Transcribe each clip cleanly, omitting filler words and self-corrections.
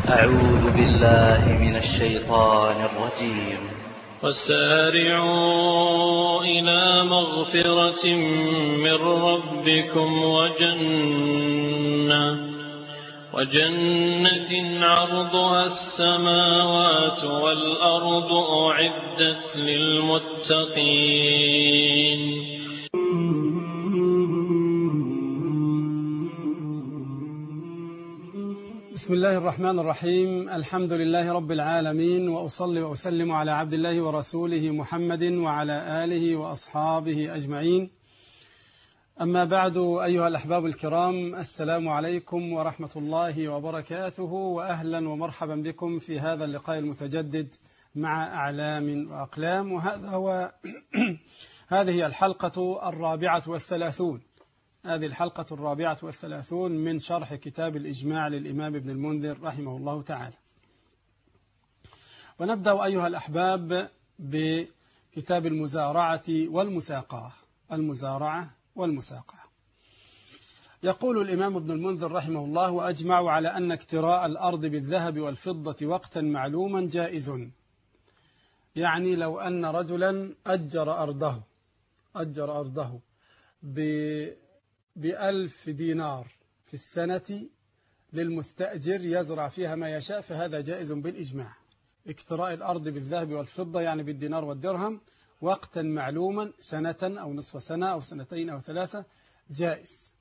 أعوذ بالله من الشيطان الرجيم. وسارعوا إلى مغفرة من ربكم وجنة عرضها السماوات والأرض أعدت للمتقين. بسم الله الرحمن الرحيم. الحمد لله رب العالمين، وأصلي وأسلم على عبد الله ورسوله محمد وعلى آله وأصحابه أجمعين. أما بعد، أيها الأحباب الكرام، السلام عليكم ورحمة الله وبركاته، وأهلا ومرحبا بكم في هذا اللقاء المتجدد مع أعلام وأقلام. هذه الحلقة 34. هذه الحلقة 34 من شرح كتاب الإجماع للإمام ابن المنذر رحمه الله تعالى. ونبدأ أيها الأحباب بكتاب المزارعة والمساقاة. المزارعة والمساقاة. يقول الإمام ابن المنذر رحمه الله: وأجمعوا على أن اكتراء الأرض بالذهب والفضة وقتا معلوما جائز. يعني لو أن رجلا أجر أرضه ب1000 دينار في السنة للمستأجر يزرع فيها ما يشاء، فهذا جائز بالإجماع. اكتراء الأرض بالذهب والفضة يعني بالدينار والدرهم وقتا معلوما، سنة أو نصف سنة أو سنتين أو 3، جائز.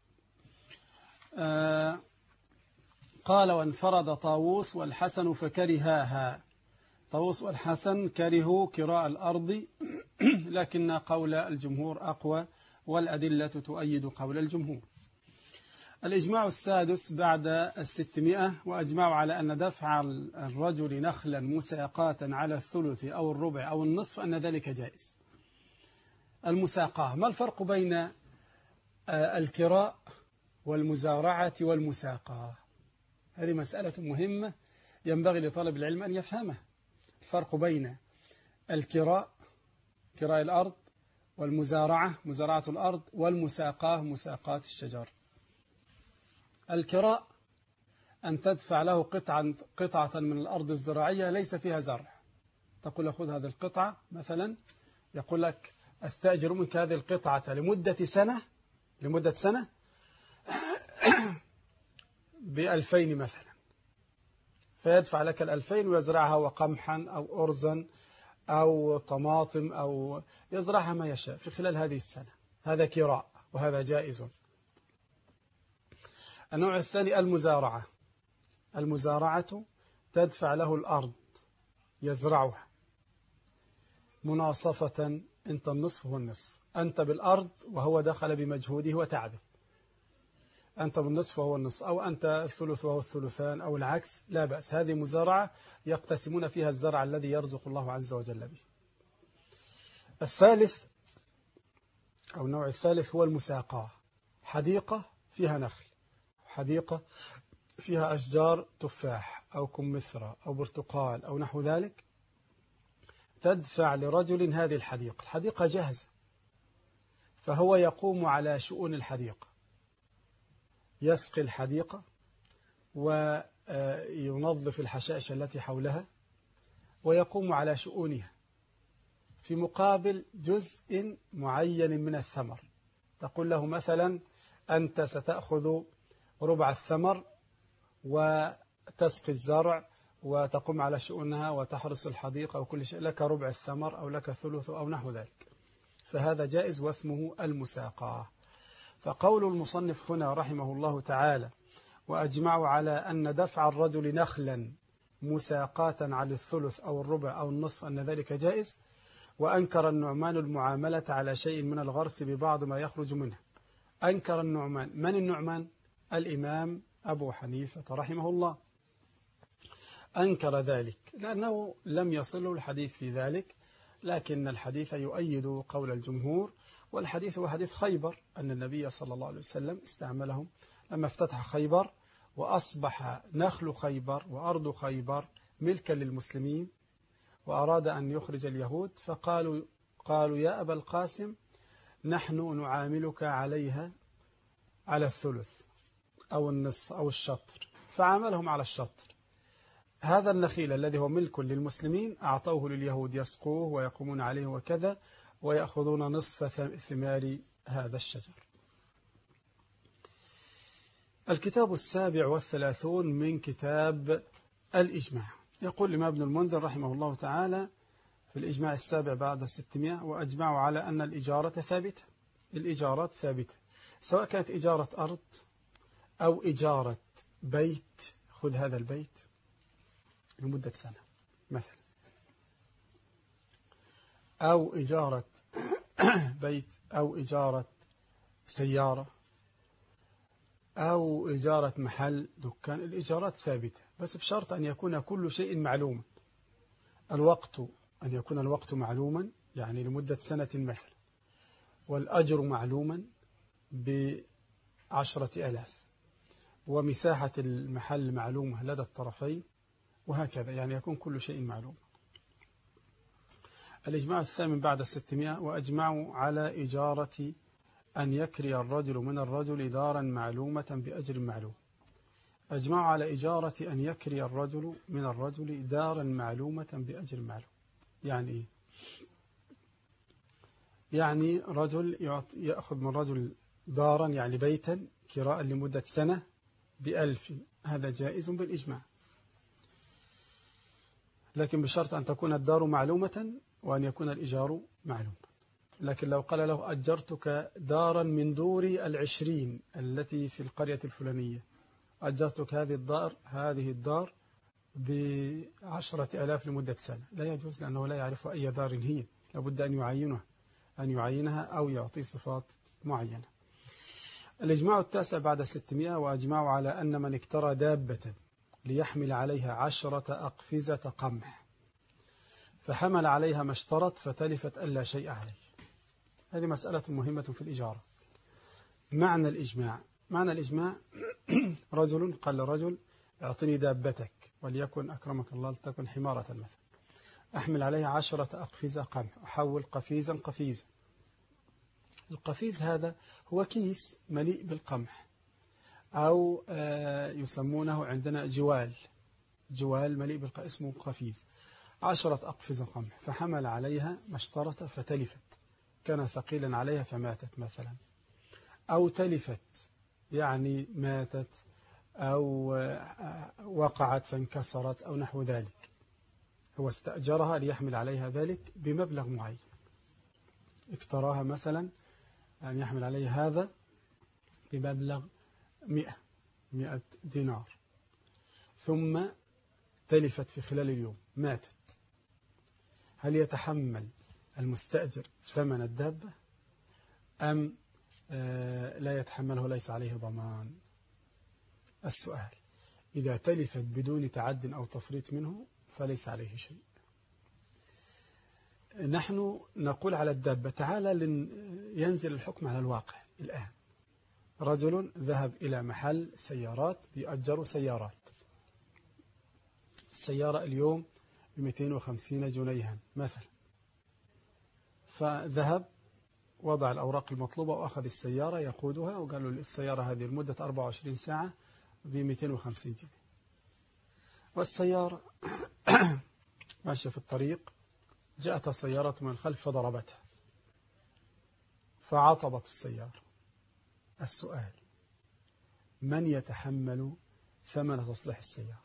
قال: وانفرد طاووس والحسن فكرهاها. طاووس والحسن كرهوا كراء الأرض، لكن قول الجمهور أقوى، والأدلة تؤيد قول الجمهور. الإجماع السادس بعد 600: وأجمعوا على أن دفع الرجل نخلا مساقاة على الثلث أو الربع أو النصف أن ذلك جائز. المساقاة، ما الفرق بين الكراء والمزارعة والمساقاة؟ هذه مسألة مهمة ينبغي لطالب العلم أن يفهمها. الفرق بين الكراء، كراء الأرض، والمزارعة، مزارعة الأرض، والمساقاة، مساقاة الشجر. الكراء أن تدفع له قطعة من الأرض الزراعية ليس فيها زرع. تقول له: خذ هذه القطعة مثلا، يقول لك: أستأجر منك هذه القطعة لمدة سنة ب2000 مثلا، فيدفع لك 2000 ويزرعها، وقمحا أو أرزا أو طماطم أو يزرعها ما يشاء في خلال هذه السنة. هذا كراء، وهذا جائز. النوع الثاني المزارعة. المزارعة تدفع له الأرض يزرعها مناصفة، أنت النصف والنصف، أنت بالأرض وهو دخل بمجهوده وتعبه، أنت بالنصف وهو النصف، أو أنت الثلث وهو الثلثان، أو العكس، لا بأس. هذه مزارعة يقتسمون فيها الزرع الذي يرزق الله عز وجل به. الثالث أو النوع الثالث هو المساقاة. حديقة فيها نخل، حديقة فيها أشجار تفاح أو كمثرى أو برتقال أو نحو ذلك، تدفع لرجل هذه الحديقة جاهزة، فهو يقوم على شؤون الحديقة، يسقي الحديقة وينظف الحشائش التي حولها، ويقوم على شؤونها في مقابل جزء معين من الثمر. تقول له مثلا: أنت ستأخذ ربع الثمر وتسقي الزرع وتقوم على شؤونها وتحرس الحديقة وكل شيء، لك ربع الثمر أو لك ثلث أو نحو ذلك، فهذا جائز واسمه المساقاة. فقول المصنف هنا رحمه الله تعالى: وأجمعوا على أن دفع الرجل نخلا مساقاة على الثلث أو الربع أو النصف أن ذلك جائز. وأنكر النعمان المعاملة على شيء من الغرس ببعض ما يخرج منه. أنكر النعمان. من النعمان؟ الإمام أبو حنيفة رحمه الله أنكر ذلك، لأنه لم يصله الحديث في ذلك، لكن الحديث يؤيد قول الجمهور. والحديث هو حديث خيبر، أن النبي صلى الله عليه وسلم استعملهم لما افتتح خيبر، وأصبح نخل خيبر وأرض خيبر ملكا للمسلمين، وأراد أن يخرج اليهود، قالوا: يا أبا القاسم، نحن نعاملك عليها على الثلث أو النصف أو الشطر، فعاملهم على الشطر. هذا النخيل الذي هو ملك للمسلمين أعطوه لليهود يسقوه ويقومون عليه وكذا، ويأخذون نصف ثمار هذا الشجر. الكتاب 37 من كتاب الإجماع. يقول الإمام ابن المنذر رحمه الله تعالى في الإجماع 7 بعد 600: وأجمعوا على أن الإجارة ثابتة. الإجارات ثابتة سواء كانت إجارة أرض أو إجارة بيت. خذ هذا البيت لمدة سنة مثلا، أو إجارة بيت، أو إجارة سيارة، أو إجارة محل دكان. الإجارات ثابتة بس بشرط أن يكون كل شيء معلوما. الوقت أن يكون الوقت معلوما يعني لمدة سنة مثلا، والأجر معلوما ب10,000، ومساحة المحل معلومة لدى الطرفين، وهكذا يعني يكون كل شيء معلوم. الإجماع 8 بعد 600: وأجمعوا على إجارة أن يكري الرجل من الرجل دارا معلومة بأجر معلوم. أجمعوا على إجارة أن يكري الرجل من الرجل دارا معلومة بأجر معلوم. يعني إيه؟ يعني رجل يأخذ من رجل دارا يعني بيتا كراء لمدة سنة ب1,000، هذا جائز بالإجماع، لكن بشرط أن تكون الدار معلومة وأن يكون الإيجار معلوم. لكن لو قال له أجرتك دارا من دور 20 التي في القرية الفلانية، أجرتك هذه الدار ب10,000 لمدة سنة، لا يجوز، لأنه لا يعرف أي دار هي، لابد أن يعينها أو يعطي صفات معينة. الإجماع 9 بعد 600: وأجمعوا على أن من اكترى دابة ليحمل عليها 10 أقفزة قمح، فحمل عليها ما اشترط فتلفت ألا شيء عليه. هذه مسألة مهمة في الإجارة. معنى الإجماع رجل قال لرجل: اعطني دابتك، وليكن أكرمك الله لتكن حمارة مثلا، أحمل عليها 10 أقفزة قمح، أحول قفيزا قفيزا. القفيز هذا هو كيس مليء بالقمح، أو يسمونه عندنا جوال مليء بالقمح اسمه قفيز. 10 أقفزة قمح، فحمل عليها ما اشترط فتلفت، كان ثقيلا عليها فماتت مثلا، أو تلفت يعني ماتت، أو وقعت فانكسرت أو نحو ذلك. هو استأجرها ليحمل عليها ذلك بمبلغ معين، اكتراها مثلا أن يحمل عليها هذا بمبلغ 100 دينار، ثم تلفت في خلال اليوم ماتت. هل يتحمل المستأجر ثمن الدابة أم لا يتحمله؟ ليس عليه ضمان. السؤال: إذا تلفت بدون تعد أو تفريط منه فليس عليه شيء. نحن نقول على الدابة تعالى ينزل الحكم على الواقع. الآن رجل ذهب إلى محل سيارات بيأجر سيارات، السيارة اليوم ب250 جنيها مثلا، فذهب وضع الأوراق المطلوبة وأخذ السيارة يقودها، وقال له السيارة هذه لمدة 24 ساعة ب250 جنيه. والسيارة ماشية في الطريق، جاءت سيارة من الخلف فضربتها فعطبت السيارة. السؤال: من يتحمل ثمن تصليح السيارة؟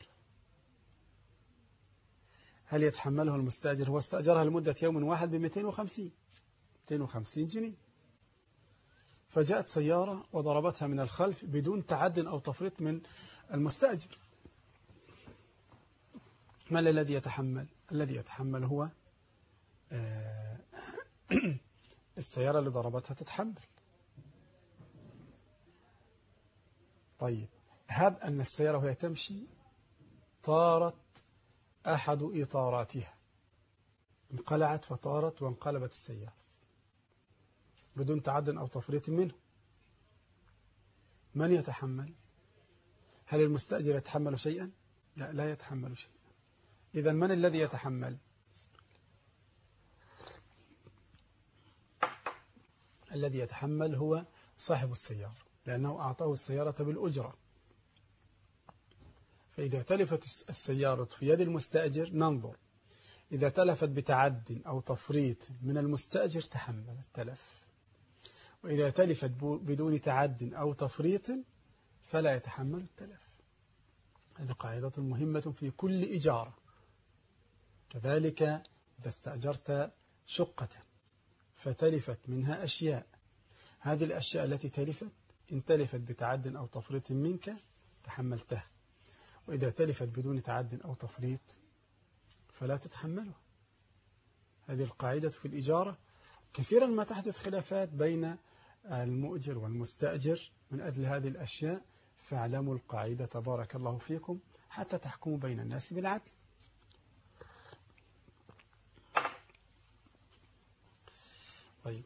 هل يتحمله المستأجر؟ هو استأجرها لمدة يوم واحد ب250 جنيه، فجاءت سيارة وضربتها من الخلف بدون تعد أو تفريط من المستأجر. من الذي يتحمل؟ الذي يتحمل هو السيارة اللي ضربتها تتحمل. طيب، هب أن السيارة وهي تمشي طارت أحد إطاراتها، انقلعت فطارت وانقلبت السيارة بدون تعد أو تفريط منه، من يتحمل؟ هل المستأجر يتحمل شيئا؟ لا يتحمل شيئا. إذا من الذي يتحمل؟ الذي يتحمل هو صاحب السيارة، لأنه أعطاه السيارة بالأجرة، فإذا تلفت السيارة في يد المستأجر ننظر، إذا تلفت بتعد أو تفريط من المستأجر تحمل التلف، وإذا تلفت بدون تعد أو تفريط فلا يتحمل التلف. هذه قاعدة مهمة في كل إجارة. كذلك إذا استأجرت شقة فتلفت منها أشياء، هذه الأشياء التي تلفت إن تلفت بتعد أو تفريط منك تحملتها، وإذا تلفت بدون تعد أو تفريط فلا تتحملها. هذه القاعدة في الإجارة. كثيرا ما تحدث خلافات بين المؤجر والمستأجر من أجل هذه الأشياء، فاعلموا القاعدة بارك الله فيكم حتى تحكموا بين الناس بالعدل. طيب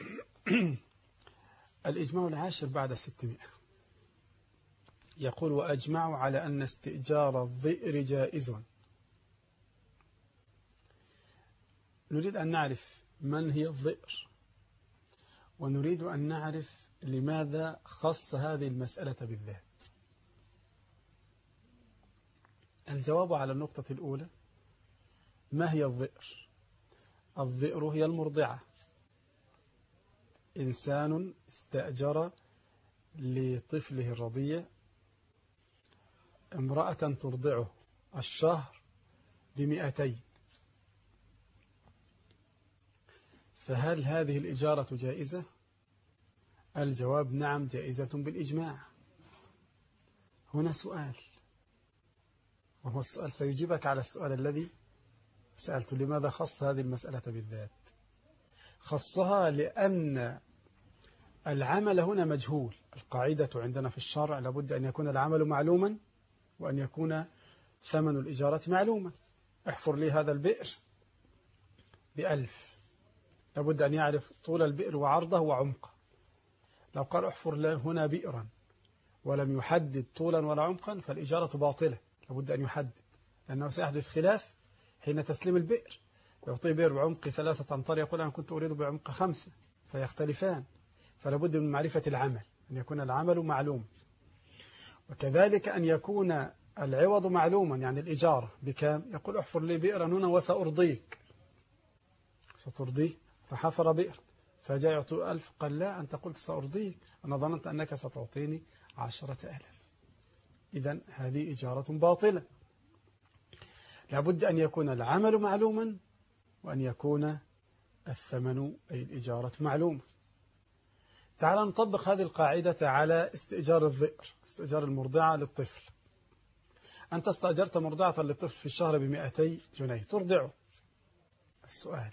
الإجماع العاشر بعد 600 يقول: وأجمعوا على أن استئجار الظئر جائز. نريد أن نعرف من هي الظئر، ونريد أن نعرف لماذا خص هذه المسألة بالذات. الجواب على النقطة الأولى: ما هي الظئر؟ الظئر هي المرضعة. إنسان استأجر لطفله الرضيع امرأة ترضعه الشهر ب200، فهل هذه الإجارة جائزة؟ الجواب: نعم جائزة بالإجماع. هنا سؤال، وهو السؤال سيجيبك على السؤال الذي سألته: لماذا خص هذه المسألة بالذات؟ خصها لأن العمل هنا مجهول. القاعدة عندنا في الشرع لابد أن يكون العمل معلوما، وأن يكون ثمن الإجارة معلوما. احفر لي هذا البئر ب1000، لابد أن يعرف طول البئر وعرضه وعمقه. لو قال احفر لي هنا بئرا ولم يحدد طولا ولا عمقا فالإجارة باطلة، لابد أن يحدد، لأنه سيحدث خلاف حين تسليم البئر. يعطي بئر بعمق 3 أمتار يقول أنا كنت أريد بعمق 5، فيختلفان. فلابد من معرفة العمل، أن يكون العمل معلوم، وكذلك أن يكون العوض معلوما، يعني الإجارة بكام. يقول احفر لي بئرا هنا وسأرضيك، سترضيه، فحفر بئر فجاء يعطيه 1000، قال لا أنت قلت سأرضيك، أنا ظننت أنك ستعطيني 10,000. إذن هذه إجارة باطلة. لابد أن يكون العمل معلوما، وأن يكون الثمن أي الإجارة معلومة. تعال نطبق هذه القاعدة على استئجار الظئر، استئجار المرضعة للطفل. أنت استأجرت مرضعة للطفل في الشهر ب200 جنيه ترضعه. السؤال: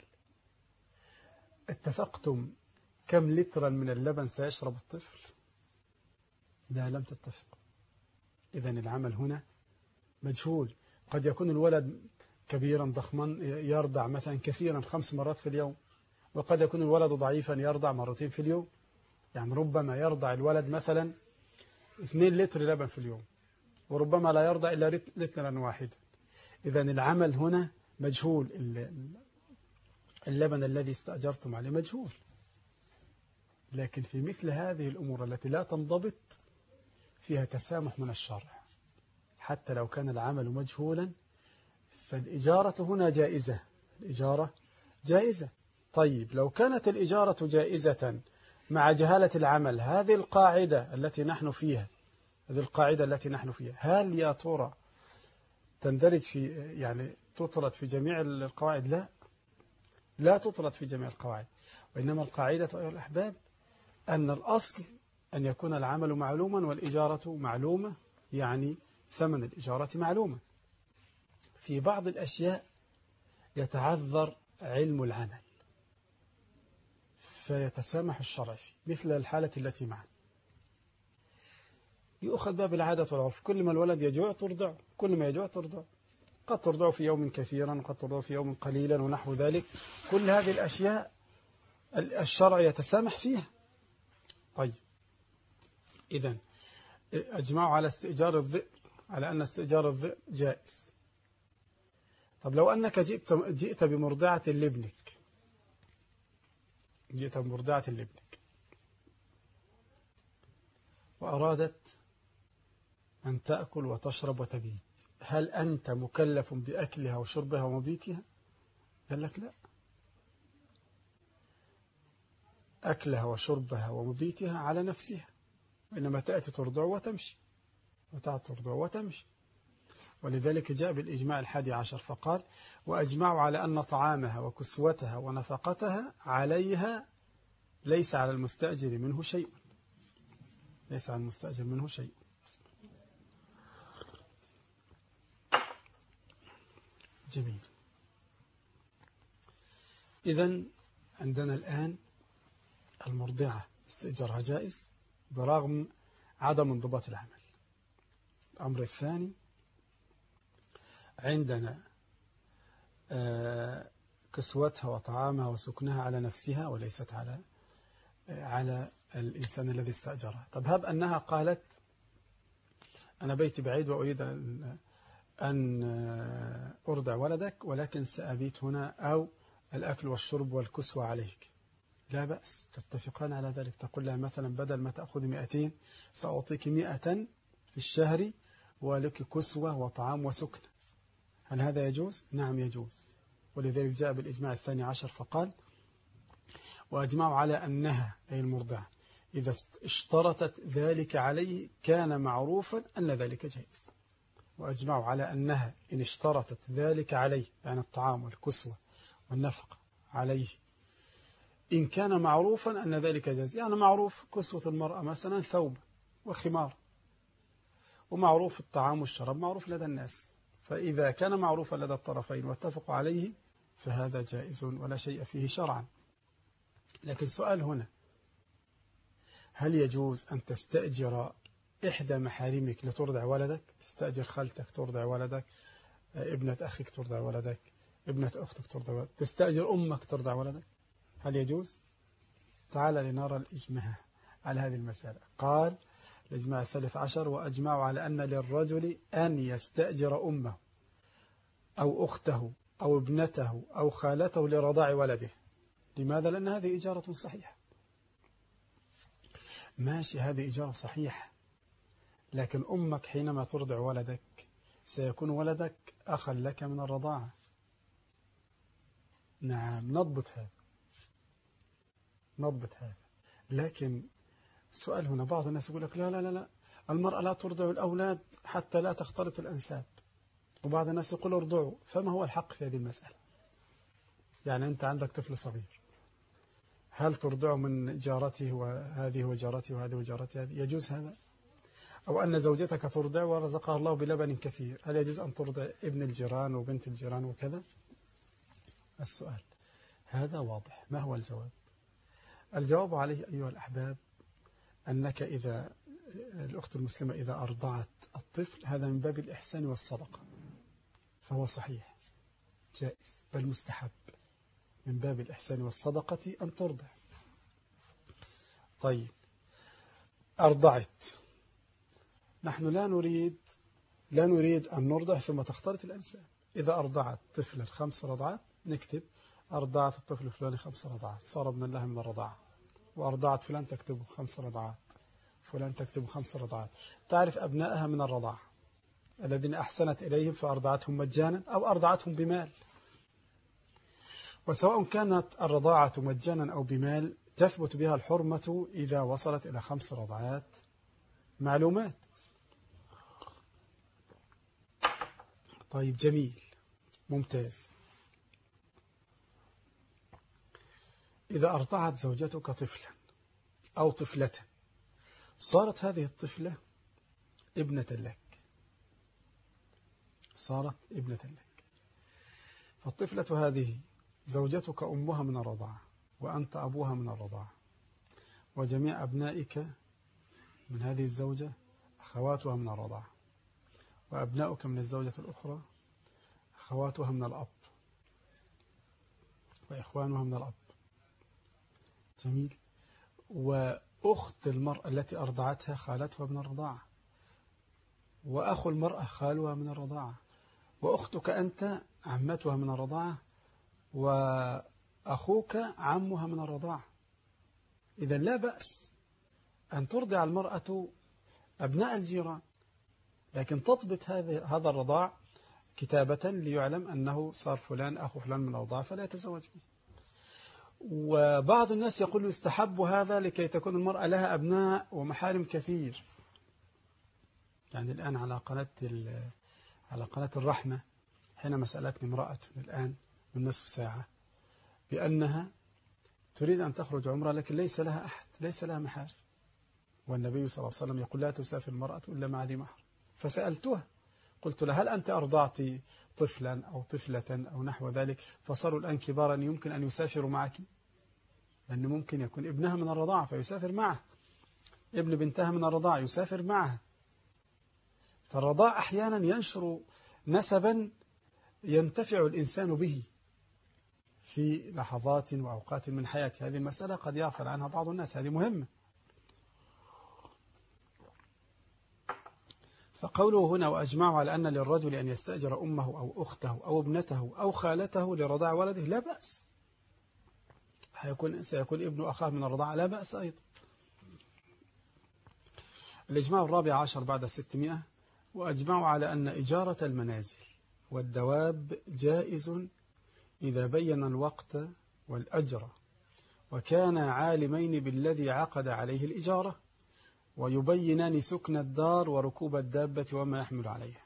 اتفقتم كم لترا من اللبن سيشرب الطفل؟ لا، لم تتفق. إذن العمل هنا مجهول. قد يكون الولد كبيرا ضخما يرضع مثلا كثيرا 5 مرات في اليوم، وقد يكون الولد ضعيفا يرضع 2 مرات في اليوم. يعني ربما يرضع الولد مثلا 2 لتر لبن في اليوم، وربما لا يرضع إلا لترا واحدا. إذن العمل هنا مجهول، اللبن الذي استأجرتم عليه مجهول. لكن في مثل هذه الأمور التي لا تنضبط فيها تسامح من الشرع، حتى لو كان العمل مجهولا فالإجارة هنا جائزة، الإجارة جائزة. طيب لو كانت الإجارة جائزة مع جهالة العمل، هذه القاعدة التي نحن فيها، هل يا ترى تندرج في، يعني تطرد في جميع القواعد؟ لا تطرد في جميع القواعد، وإنما القاعدة أيها الأحباب أن الأصل أن يكون العمل معلوما والإجارة معلومة، يعني ثمن الإجارة معلومة. في بعض الأشياء يتعذر علم العمل فيتسامح الشرع فيه، مثل الحالة التي معنا. يؤخذ باب العادة والعرف، كل ما الولد يجوع ترضع، كل ما يجوع ترضع، قد ترضع في يوم كثيرا وقد ترضع في يوم قليلا ونحو ذلك. كل هذه الأشياء الشرع يتسامح فيها. طيب إذن أجمعوا على استئجار الذئب، على أن استئجار الذئب جائز. طب لو أنك جئت بمرضعة لابنك، وأرادت أن تأكل وتشرب وتبيت، هل أنت مكلف بأكلها وشربها ومبيتها؟ قال لك لا، أكلها وشربها ومبيتها على نفسها، إنما تأتي ترضع وتمشي، وتأتي ترضع وتمشي. ولذلك جاء بالإجماع 11 فقال: وأجمعوا على أن طعامها وكسوتها ونفقتها عليها، ليس على المستأجر منه شيء، ليس على المستأجر منه شيء. جميل. إذن عندنا الآن المرضعة استئجارها جائز برغم عدم انضباط العمل. الأمر الثاني، عندنا كسوتها وطعامها وسكنها على نفسها وليست على الإنسان الذي استأجرها. طب هب أنها قالت: أنا بيتي بعيد وأريد أن أرضع ولدك، ولكن سأبيت هنا، أو الأكل والشرب والكسوة عليك، لا بأس، تتفقان على ذلك. تقول لها مثلا: بدل ما تأخذ 200 سأعطيك 100 في الشهر، ولك كسوة وطعام وسكن. هل هذا يجوز؟ نعم يجوز. ولذلك جاء بالإجماع 12 فقال: وأجمعوا على أنها، أي المرضعة، إذا اشترطت ذلك عليه كان معروفا أن ذلك جائز. وأجمعوا على أنها إن اشترطت ذلك عليه، يعني الطعام والكسوة والنفقة عليه، إن كان معروفا أن ذلك جائز. يعني معروف كسوة المرأة مثلا ثوب وخمار، ومعروف الطعام والشراب معروف لدى الناس، فإذا كان معروفا لدى الطرفين واتفقوا عليه فهذا جائز ولا شيء فيه شرعا. لكن سؤال هنا: هل يجوز أن تستأجر إحدى محارمك لترضع ولدك؟ تستأجر خالتك ترضع ولدك، ابنة أخيك ترضع ولدك، ابنة أختك ترضع ولدك، تستأجر أمك ترضع ولدك، هل يجوز؟ تعال لنرى الإجماع على هذه المسألة. قال الإجماع 13: وأجمعوا على أن للرجل أن يستأجر أمه أو أخته أو ابنته أو خالته لرضاع ولده. لماذا؟ لأن هذه إجارة صحيحة. ماشي، هذه إجارة صحيحة، لكن أمك حينما ترضع ولدك سيكون ولدك أخا لك من الرضاعة. نعم، نضبط هذا. لكن سؤال هنا، بعض الناس يقول لك: لا لا لا لا، المرأة لا ترضع الأولاد حتى لا تختلط الأنساب، وبعض الناس يقول: ارضعوا. فما هو الحق في هذه المسألة؟ يعني أنت عندك طفل صغير، هل ترضعه من جارته وهذه وجارته وهذه وجارته؟ يجوز هذا؟ أو أن زوجتك ترضع ورزقها الله بلبن كثير، هل يجوز أن ترضع ابن الجيران وبنت الجيران وكذا؟ السؤال هذا واضح. ما هو الجواب؟ الجواب عليه أيها الأحباب أنك إذا الأخت المسلمة إذا أرضعت الطفل، هذا من باب الإحسان والصدقة، فهو صحيح جائز بل مستحب، من باب الإحسان والصدقة أن ترضع. طيب، أرضعت، نحن لا نريد أن نرضع ثم تختلط الأنساب. إذا أرضعت طفلا 5 رضعات نكتب: أرضعت الطفل فلان 5 رضعات، صار ابن الله من الرضاعة. وأرضعت فلان تكتب 5 رضعات، فلان تكتب 5 رضعات. تعرف أبنائها من الرضاعة الذين أحسنت إليهم فأرضعتهم مجانا أو أرضعتهم بمال. وسواء كانت الرضاعة مجانا أو بمال تثبت بها الحرمة إذا وصلت إلى 5 رضعات معلومات. طيب، جميل، ممتاز. إذا أرضعت زوجتك طفلا أو طفلة، صارت هذه الطفلة ابنة لك، فالطفلة هذه زوجتك أمها من الرضاعة، وأنت أبوها من الرضاعة، وجميع أبنائك من هذه الزوجة أخواتها من الرضاعة، وأبناؤك من الزوجة الأخرى أخواتها من الأب وإخوانها من الأب. جميل. وأخت المرأة التي أرضعتها خالتها من الرضاعة، وأخو المرأة خالها من الرضاعة، وأختك أنت عمتها من الرضاعة، وأخوك عمها من الرضاعة. إذن لا بأس أن ترضع المرأة أبناء الجيران، لكن تضبط هذا الرضاع كتابة ليعلم أنه صار فلان أخو فلان من الرضاع فلا يتزوج به. وبعض الناس يقول يستحب هذا لكي تكون المرأة لها أبناء ومحارم كثير. يعني الآن على قناة الرحمة حينما سألتني امرأة الآن من نصف ساعة بأنها تريد أن تخرج عمرة لكن ليس لها أحد، ليس لها محارم، والنبي صلى الله عليه وسلم يقول لا تسافر المرأة إلا مع ذي محرم. فسألتها قلت لها هل أنت أرضعت طفلا أو طفلة أو نحو ذلك فصاروا الآن كبارا يمكن أن يسافروا معك؟ لأن ممكن يكون ابنها من الرضاعة فيسافر معه، ابن بنتها من الرضاعة يسافر معها. فالرضاع أحيانا ينشر نسبا ينتفع الإنسان به في لحظات وأوقات من حياته. هذه المسألة قد يغفل عنها بعض الناس، هذه مهمة. فقوله هنا وأجمعوا على أن للرجل أن يستأجر أمه أو أخته أو ابنته أو خالته لرضاع ولده لا بأس. سيكون ابن أخاه من الرضاعة لا بأس أيضا. الإجماع الرابع عشر بعد 600 وأجمعوا على أن إجارة المنازل والدواب جائز إذا بين الوقت والأجر وكان عالمين بالذي عقد عليه الإجارة ويبينان سكن الدار وركوب الدابة وما يحمل عليها.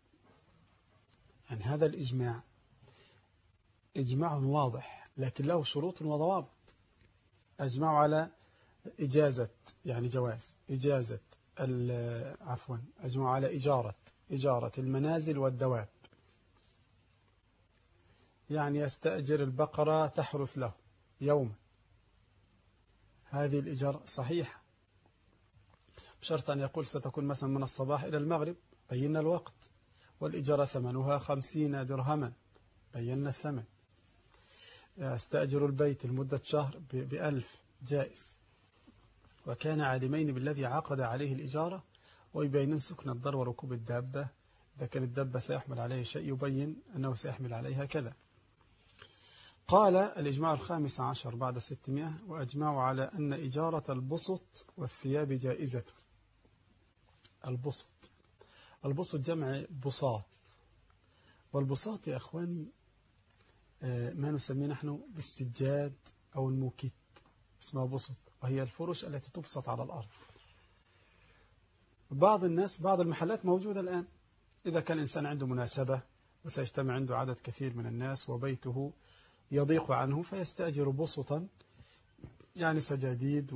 يعني هذا الإجماع إجماع واضح لكن له شروط وضوابط. أجمعوا على إجازة يعني جواز إجازة أجمعوا على إجارة المنازل والدواب. يعني يستأجر البقرة تحرث له يوما، هذه الإجارة صحيحة بشرط أن يقول ستكون مثلا من الصباح إلى المغرب، بينا الوقت، والإجارة ثمنها 50 درهما، بينا الثمن. يستأجر البيت لمدة شهر ب1000 جائز، وكان عالمين بالذي عقد عليه الإجارة ويبين سكن الدار وركوب الدابة. إذا كان الدابة سيحمل عليه شيء يبين أنه سيحمل عليها كذا. قال الإجماع الخامس عشر بعد 600 وأجمعوا على أن إجارة البسط والثياب جائزة. البسط جمع بساط، والبساط يا أخواني ما نسميه نحن بالسجاد أو الموكيت اسمها بسط، وهي الفرش التي تبسط على الأرض. بعض المحلات موجودة الآن إذا كان الإنسان عنده مناسبة وسيجتمع عنده عدد كثير من الناس وبيته يضيق عنه فيستأجر بسطا، يعني سجاديد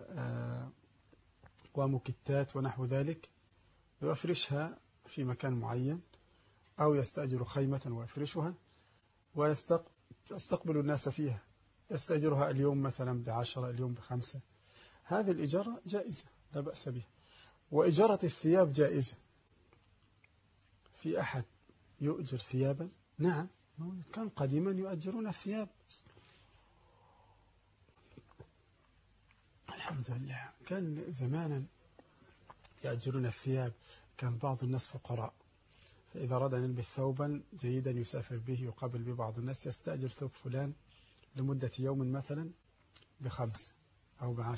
ومكتات ونحو ذلك، ويفرشها في مكان معين، أو يستأجر خيمة ويفرشها ويستقبل الناس فيها، يستأجرها اليوم مثلا ب10 اليوم ب5. هذه الإجارة جائزة لا بأس بها. وإجارة الثياب جائزة. في أحد يؤجر ثيابا؟ نعم، كان قديما يؤجرون الثياب. الحمد لله كان زمانا يؤجرون الثياب. كان بعض الناس فقراء، فإذا أراد أن يلبس ثوبا جيدا يسافر به يقابل به بعض الناس، يستأجر ثوب فلان لمدة يوم مثلا ب5 أو ب10.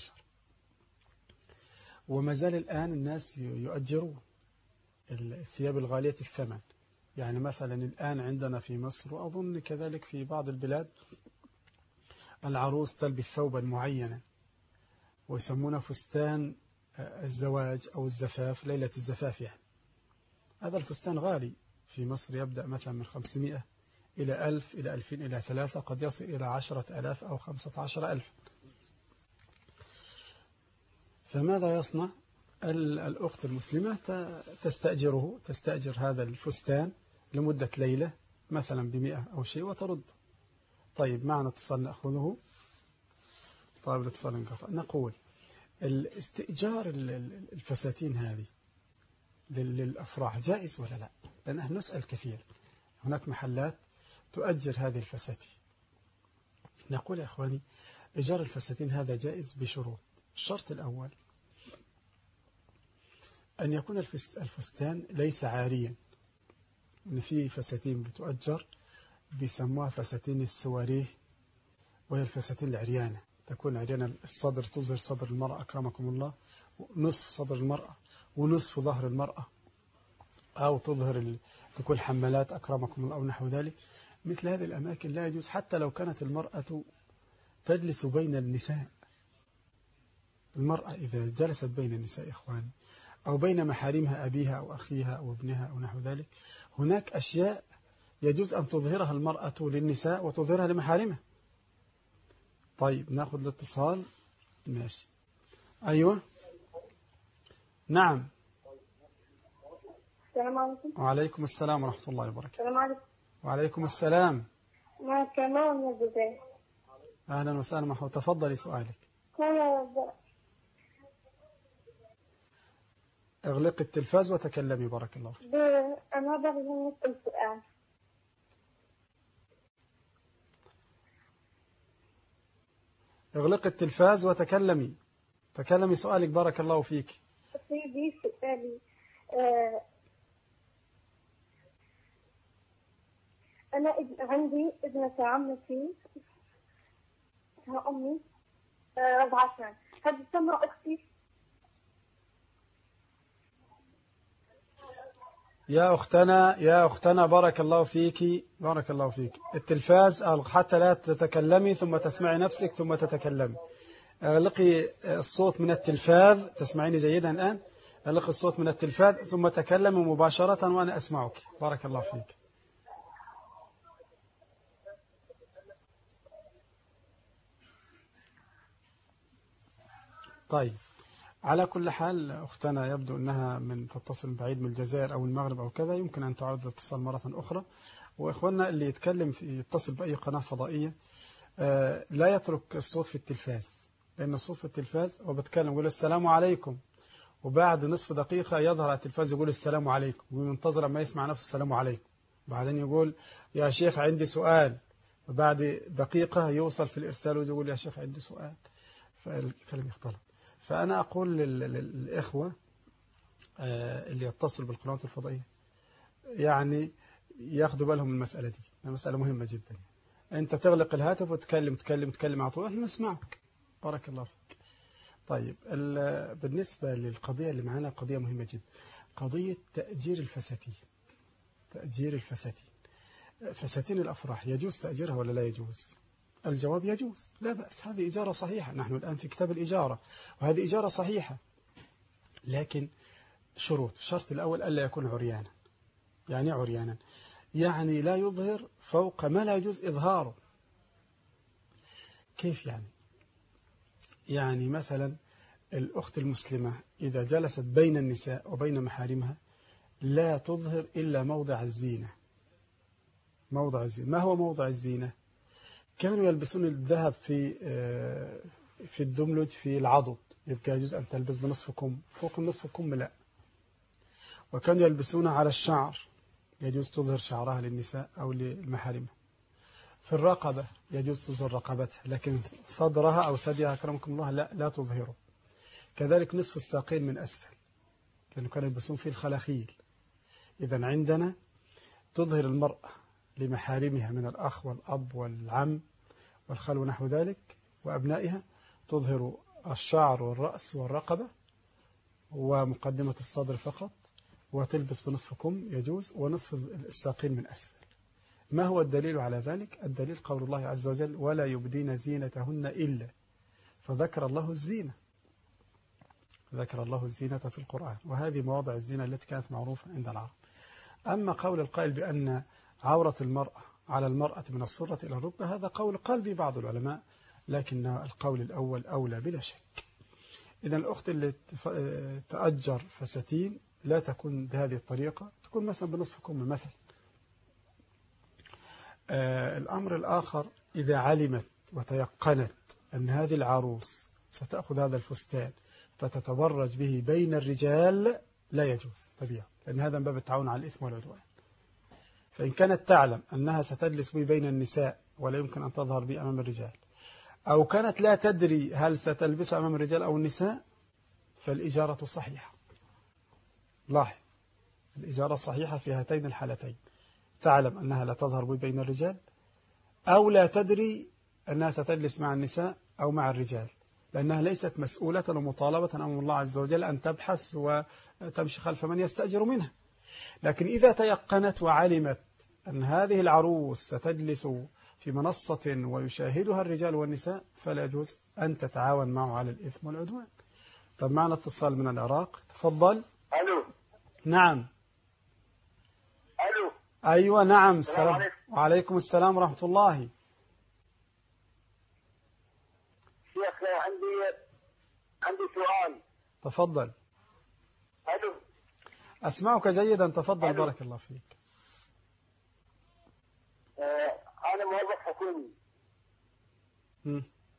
وما زال الآن الناس يؤجرون الثياب الغالية الثمن. يعني مثلا الآن عندنا في مصر وأظن كذلك في بعض البلاد العروس تلبس ثوبا معينا ويسمونه فستان الزواج أو الزفاف، ليلة الزفاف. يعني هذا الفستان غالي في مصر، يبدأ مثلا من 500 إلى 1000 إلى 2000 إلى 3، قد يصل إلى 10,000 أو 15,000. فماذا يصنع الأخت المسلمة؟ تستأجر هذا الفستان لمدة ليلة مثلا ب100 أو شيء وترد. طيب معنا اتصال نأخذه. طيب الاتصال انقطع. نقول الاستئجار الفساتين هذه للأفراح جائز ولا لا؟ لأن نحن نسأل كثير، هناك محلات تؤجر هذه الفساتين. نقول يا أخواني إيجار الفساتين هذا جائز بشروط. الشرط الأول أن يكون الفستان ليس عاريا. إن في فساتين بتؤجر بيسموها فساتين السواريه، وهي الفساتين العريانة، تكون عريانة الصدر، تظهر صدر المرأة أكرمكم الله، نصف صدر المرأة ونصف ظهر المرأة. أو تظهر تكون حمالات أكرمكم الله أو نحو ذلك. مثل هذه الأماكن لا يجوز، حتى لو كانت المرأة تجلس بين النساء. المرأة إذا جلست بين النساء إخواني أو بين محارمها أبيها أو أخيها أو ابنها أو نحو ذلك، هناك أشياء يجوز أن تظهرها المرأة للنساء وتظهرها لمحارمها. طيب نأخذ الاتصال. ماشي. أيوة نعم. السلام عليكم. وعليكم السلام ورحمة الله وبركاته. السلام عليكم. وعليكم السلام. معك نوم يا جبال. أهلا وسهلا محمود، تفضلي سؤالك. اغلق التلفاز وتكلمي بارك الله فيك. أنا بغي نسأل سؤال. اغلق التلفاز وتكلمي. تكلمي سؤالك بارك الله فيك. سيدي سؤالي، أنا عندي ابنة عمتي اسمها أمي 4 سنين، هل تسمى أختي؟ يا أختنا بارك الله فيك بارك الله فيك. التلفاز أغلق حتى لا تتكلمي ثم تسمعي نفسك ثم تتكلمي. اغلقي الصوت من التلفاز، تسمعيني جيدا الآن. اغلقي الصوت من التلفاز ثم تكلمي مباشرة وأنا أسمعك بارك الله فيك. طيب على كل حال أختنا يبدو أنها تتصل بعيد من الجزائر أو المغرب أو كذا، يمكن أن تعود الاتصال مرة أخرى. وإخواننا اللي يتصل بأي قناة فضائية لا يترك الصوت في التلفاز، لأن الصوت في التلفاز هو بتكلم يقول السلام عليكم، وبعد نصف دقيقة يظهر على التلفاز يقول السلام عليكم، وينتظر ما يسمع نفسه السلام عليكم، بعدين يقول يا شيخ عندي سؤال، وبعد دقيقة يوصل في الإرسال ويقول يا شيخ عندي سؤال، فالكلام يختلط. فأنا أقول للإخوة اللي يتصل بالقنوات الفضائية يعني ياخدوا بالهم من المسألة دي، مسألة مهمة جدا. أنت تغلق الهاتف وتكلم على طول، احنا نسمعك بارك الله فيك. طيب بالنسبة للقضية اللي معانا قضية مهمة جدا، قضية تأجير الفساتين. تأجير الفساتين، فساتين الأفراح يجوز تأجيرها ولا لا يجوز؟ الجواب يجوز، لا بأس، هذه إجارة صحيحة، نحن الآن في كتاب الإجارة وهذه إجارة صحيحة، لكن شروط. الشرط الأول ألا يكون عريانا. يعني عريانا يعني لا يظهر فوق ما لا يجوز إظهاره. كيف يعني؟ يعني مثلا الأخت المسلمة إذا جلست بين النساء وبين محارمها لا تظهر إلا موضع الزينة. موضع الزينة، ما هو موضع الزينة؟ كانوا يلبسون الذهب في الدملج في العضد، يبقى يجوز أن تلبس بنصف كم، فوق النصف كم لا. وكانوا يلبسون على الشعر، يجوز تظهر شعرها للنساء أو للمحارمة. في الرقبة يجوز تظهر رقبتها، لكن صدرها أو ثديها أكرمكم الله لا تظهره. كذلك نصف الساقين من أسفل، لأنه كانوا يلبسون فيه الخلاخيل. إذن عندنا تظهر المرأة لمحارمها من الأخ والأب والعم والخال ونحو ذلك وأبنائها، تظهر الشعر والرأس والرقبة ومقدمة الصدر فقط، وتلبس بنصف كم يجوز، ونصف الساقين من أسفل. ما هو الدليل على ذلك؟ الدليل قول الله عز وجل ولا يبدين زينتهن إلا، فذكر الله الزينة، ذكر الله الزينة في القرآن، وهذه مواضع الزينة التي كانت معروفة عند العرب. أما قول القائل بأن عورة المرأة على المرأة من السرة إلى الركبة، هذا قول قال به بعض العلماء، لكن القول الأول أولى بلا شك. إذن الأخت اللي تأجر فساتين لا تكون بهذه الطريقة، تكون مثلا بنصف كم مثلا. الأمر الآخر، إذا علمت وتيقنت أن هذه العروس ستأخذ هذا الفستان فتتبرج به بين الرجال لا يجوز تبيعه، لأن هذا من باب التعاون على الإثم والعدوان. فإن كانت تعلم أنها ستجلس به بين النساء ولا يمكن أن تظهر به أمام الرجال، أو كانت لا تدري هل ستلبسه أمام الرجال أو النساء، فالإجارة صحيحة. لاحظ، الإجارة صحيحة في هاتين الحالتين، تعلم أنها لا تظهر به بين الرجال، أو لا تدري أنها ستجلس مع النساء أو مع الرجال، لأنها ليست مسؤولة ومطالبة أمام الله عز وجل أن تبحث وتمشي خلف من يستأجر منها. لكن إذا تيقنت وعلمت أن هذه العروس ستجلس في منصة ويشاهدها الرجال والنساء فلا يجوز أن تتعاون معه على الإثم والعدوان. طب معنا اتصال من العراق، تفضل. ألو. نعم. ألو. أيوة نعم. السلام عليكم. وعليكم السلام ورحمة الله. شيخ عندي سؤال. تفضل. ألو. أسمعك جيدا، تفضل. ألو. بارك الله فيك. أنا موظف حكومي. م.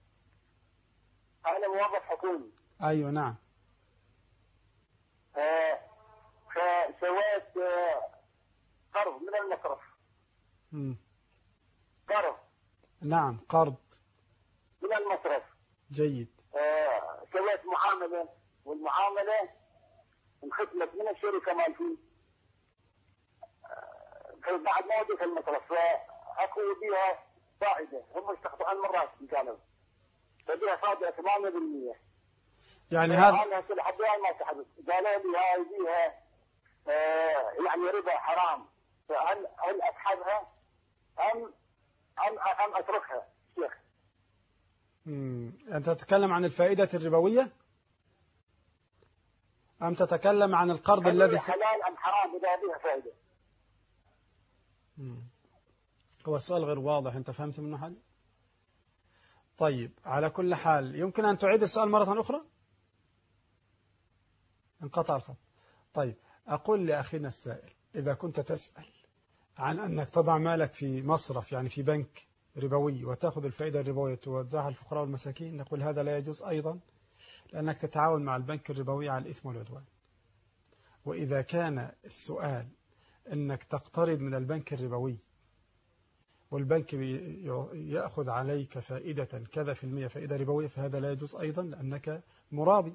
أنا موظف حكومي. أيوة نعم. فسويت قرض من المصرف. قرض. نعم، قرض من المصرف. جيد. سويت معاملة، والمعاملة انختمت من الشركة مالتي. بعد ما وديت المصرف اكو بيها فائدة، هم اشتقطوا عن مرات كانوا، فبيها فائدة 8%. يعني هذا أنا كل حبيان ما سحبت، قالوا لي هاي بيها يعني ربا حرام، فهل أسحبها أم أتركها شيخ؟ أنت تتكلم عن الفائدة الربوية أم تتكلم عن القرض الذي حلال أم حرام إذا بيها فائدة؟ هو السؤال غير واضح، أنت فهمت منه حاجة؟ طيب، على كل حال يمكن أن تعيد السؤال مرة أخرى؟ انقطع الخط. طيب، أقول لأخينا السائل، إذا كنت تسأل عن أنك تضع مالك في مصرف، يعني في بنك ربوي، وتأخذ الفائدة الربوية توزعها الفقراء والمساكين، نقول هذا لا يجوز أيضا، لأنك تتعاون مع البنك الربوي على الإثم والعدوان. وإذا كان السؤال أنك تقترض من البنك الربوي والبنك يأخذ عليك فائدة كذا في المية فائدة ربوية، فهذا لا يجوز أيضا لأنك مرابي.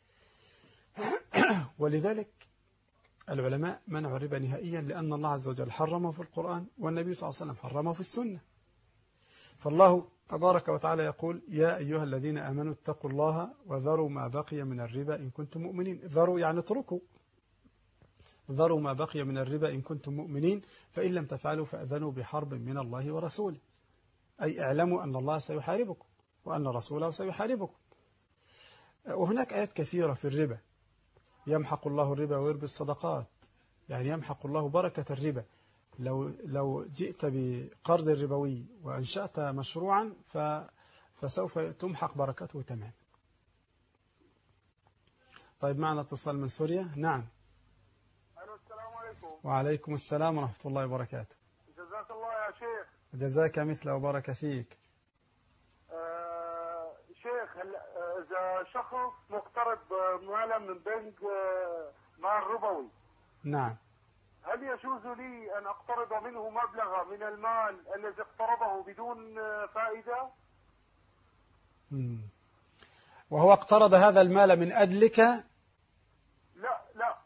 ولذلك العلماء منعوا الربا نهائيا، لأن الله عز وجل حرمه في القرآن والنبي صلى الله عليه وسلم حرمه في السنة. فالله تبارك وتعالى يقول: يا أيها الذين آمنوا اتقوا الله وذروا ما بقي من الربا إن كنتم مؤمنين. ذروا يعني اتركوا، ذروا ما بقي من الربا إن كنتم مؤمنين، فإن لم تفعلوا فأذنوا بحرب من الله ورسوله، أي اعلموا أن الله سيحاربكم وأن رسوله سيحاربكم. وهناك آيات كثيرة في الربا: يمحق الله الربا ويربي الصدقات، يعني يمحق الله بركة الربا. لو جئت بقرض ربوي وأنشأت مشروعا فسوف تمحق بركته تماما. طيب، معنا اتصال من سوريا. نعم. السلام عليكم. وعليكم السلام ورحمة الله وبركاته. جزاك الله يا شيخ. جزاك مثل وبارك فيك. شيخ، إذا شخص مقترض مالا من بنك مال ربوي، نعم، هل يجوز لي أن أقترض منه مبلغا من المال الذي اقترضه بدون فائدة؟ وهو اقترض هذا المال من أجلك؟ لا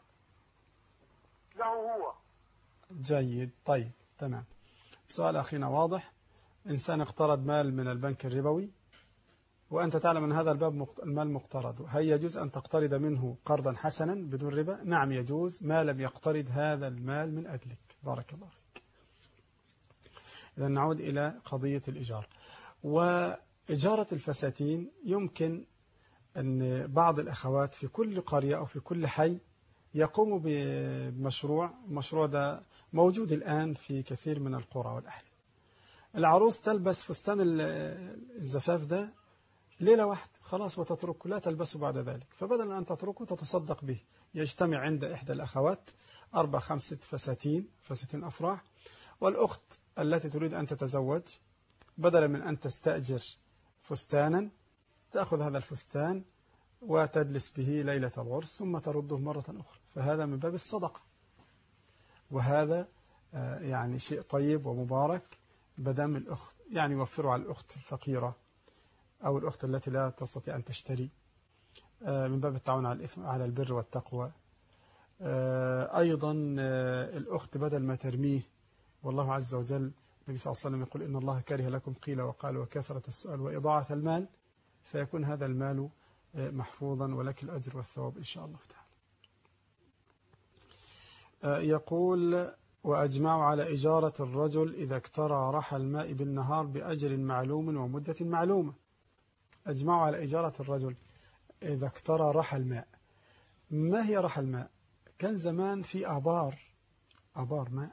له هو. جيد. طيب، تمام. سؤال أخينا واضح. إنسان اقترض مال من البنك الربوي وأنت تعلم أن هذا المال مقترض، هل يجوز أن تقترض منه قرضا حسنا بدون ربا؟ نعم يجوز، ما لم يقترض هذا المال من أجلك. بارك الله فيك. إذا نعود إلى قضية الإيجار. وإجارة الفساتين يمكن أن بعض الأخوات في كل قرية أو في كل حي يقوموا بمشروع. المشروع ده موجود الآن في كثير من القرى والأحياء. العروس تلبس فستان الزفاف ده ليلة واحدة خلاص وتتركه، لا تلبسه بعد ذلك. فبدل أن تتركه تتصدق به. يجتمع عند إحدى الأخوات 4-5 فساتين أفراح، والأخت التي تريد أن تتزوج بدلا من أن تستأجر فستانا تأخذ هذا الفستان وتجلس به ليلة العرس ثم ترده مرة أخرى. فهذا من باب الصدقة، وهذا يعني شيء طيب ومبارك بدم الأخت، يعني يوفروا على الأخت الفقيرة أو الأخت التي لا تستطيع أن تشتري، من باب التعاون على البر والتقوى. أيضا الأخت بدل ما ترميه، والله عز وجل النبي صلى الله عليه وسلم يقول: إن الله كره لكم قيل وقال وكثرة السؤال وإضاعة المال، فيكون هذا المال محفوظا ولك الأجر والثواب إن شاء الله تعالى. يقول وأجمعوا على إجارة الرجل إذا اكترى رحى الماء بالنهار بأجر معلوم ومدة معلومة. أجمعوا على إجارة الرجل إذا اكترى رحى الماء. ما هي رحى الماء؟ كان زمان في آبار ماء،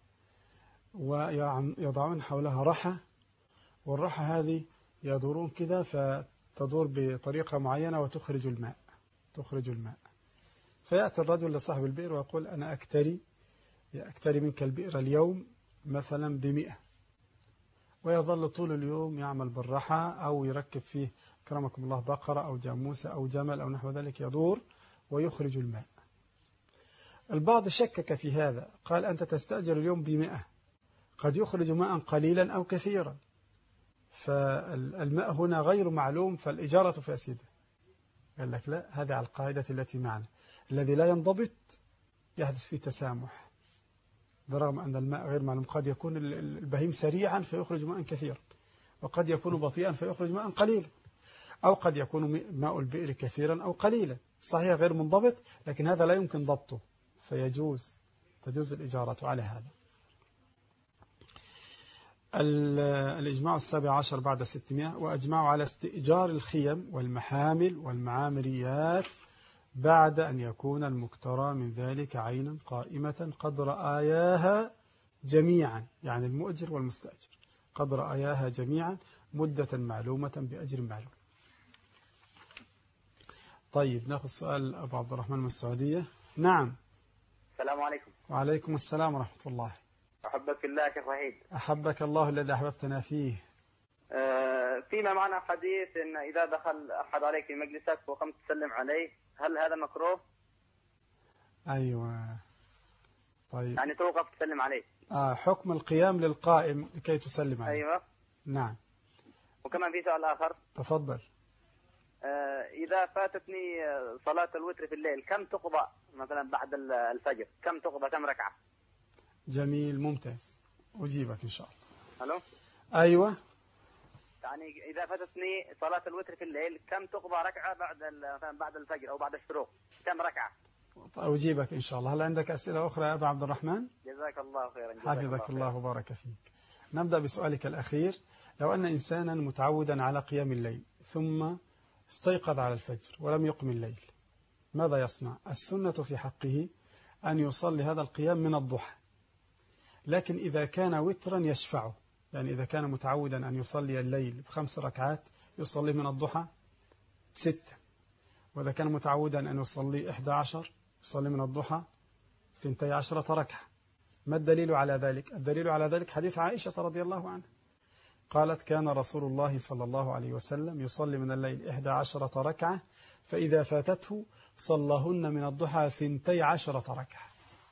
ويضعون حولها رحى، والرحى هذه يدورون كده فتدور بطريقة معينة وتخرج الماء. فيأتي الرجل لصاحب البئر ويقول أنا أكتري منك البئر اليوم مثلا ب100، ويظل طول اليوم يعمل بالرحى أو يركب فيه كرمكم الله بقرة أو جاموسة أو جمل أو نحو ذلك، يدور ويخرج الماء. البعض شكك في هذا، قال أنت تستأجر اليوم ب100، قد يخرج ماء قليلا أو كثيرا، فالماء هنا غير معلوم فالإجارة فاسدة. قال لك لا، هذا على القاعدة التي معنا، الذي لا ينضبط يحدث فيه تسامح، برغم أن الماء غير معلوم. قد يكون البهيم سريعا فيخرج ماء كثيرا، وقد يكون بطيئا فيخرج ماء قليلا، أو قد يكون ماء البئر كثيرا أو قليلا، صحيح غير منضبط، لكن هذا لا يمكن ضبطه، تجوز الإجارة على هذا. الإجماع 17 بعد 600، وأجمعوا على استئجار الخيم والمحامل والمعامريات بعد أن يكون المكترى من ذلك عينا قائمة قد رآياها جميعا، يعني المؤجر والمستأجر قد رآياها جميعا مدة معلومة بأجر معلوم. طيب نأخذ سؤال أبو عبد الرحمن من السعودية. نعم. السلام عليكم. وعليكم السلام ورحمة الله. أحبك في الله شيخ وحيد. أحبك الله الذي أحببتنا فيه. فيما معنى حديث إن إذا دخل أحد عليك في مجلسك وقمت تسلم عليه، هل هذا مكروه؟ أيوة. طيب. يعني توقف تسلم عليه. حكم القيام للقائم لكي تسلم عليه. أيوة. نعم. وكمان في سؤال آخر. تفضل. إذا فاتتني صلاة الوتر في الليل كم تقضى مثلا بعد الفجر؟ كم تقضى، كم ركعة؟ جميل، ممتاز، أجيبك إن شاء الله. ألو. أيوة. يعني إذا فاتتني صلاة الوتر في الليل كم تقضى ركعة بعد الفجر أو بعد الشروق؟ كم ركعة؟ أجيبك إن شاء الله. هل عندك أسئلة أخرى يا أبا عبد الرحمن؟ جزاك الله خيرا. حفظك الله وبارك فيك. نبدأ بسؤالك الأخير. لو أن إنسانا متعودا على قيام الليل ثم استيقظ على الفجر ولم يقم الليل، ماذا يصنع؟ السنة في حقه أن يصلي هذا القيام من الضحى، لكن إذا كان وترا يشفعه، يعني إذا كان متعودا أن يصلي الليل ب5 ركعات يصلي من الضحى 6، وإذا كان متعودا أن يصلي 11 يصلي من الضحى 12 ركعة. ما الدليل على ذلك؟ الدليل على ذلك حديث عائشة رضي الله عنها، قالت كان رسول الله صلى الله عليه وسلم يصلي من الليل 11 ركعة، فإذا فاتته صلىهن من الضحى 12 ركعة.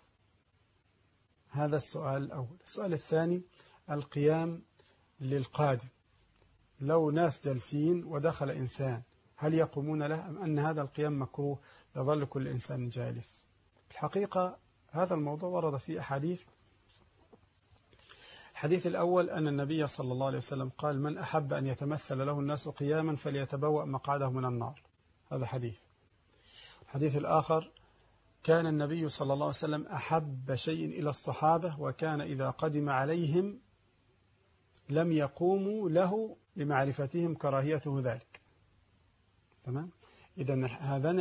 هذا السؤال الأول. السؤال الثاني، القيام للقادم. لو ناس جالسين ودخل إنسان هل يقومون له أم أن هذا القيام مكروه يظل كل إنسان جالس؟ الحقيقة هذا الموضوع ورد فيه أحاديث. الحديث الأول أن النبي صلى الله عليه وسلم قال من أحب أن يتمثل له الناس قياما فليتبوأ مقعده من النار، هذا حديث. الحديث الآخر كان النبي صلى الله عليه وسلم أحب شيء إلى الصحابة وكان إذا قدم عليهم لم يقوموا له لمعرفتهم كراهيته ذلك. تمام؟ إذن هذان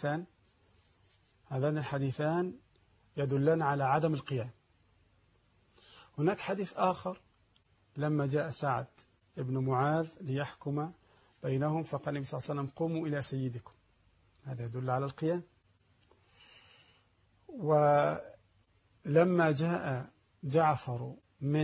الحديثان يدلان على عدم القيام. هناك حديث آخر لما جاء سعد ابن معاذ ليحكم بينهم فقال النبي صلى الله عليه وسلم قوموا إلى سيدكم، هذا يدل على القيام. ولما جاء جعفر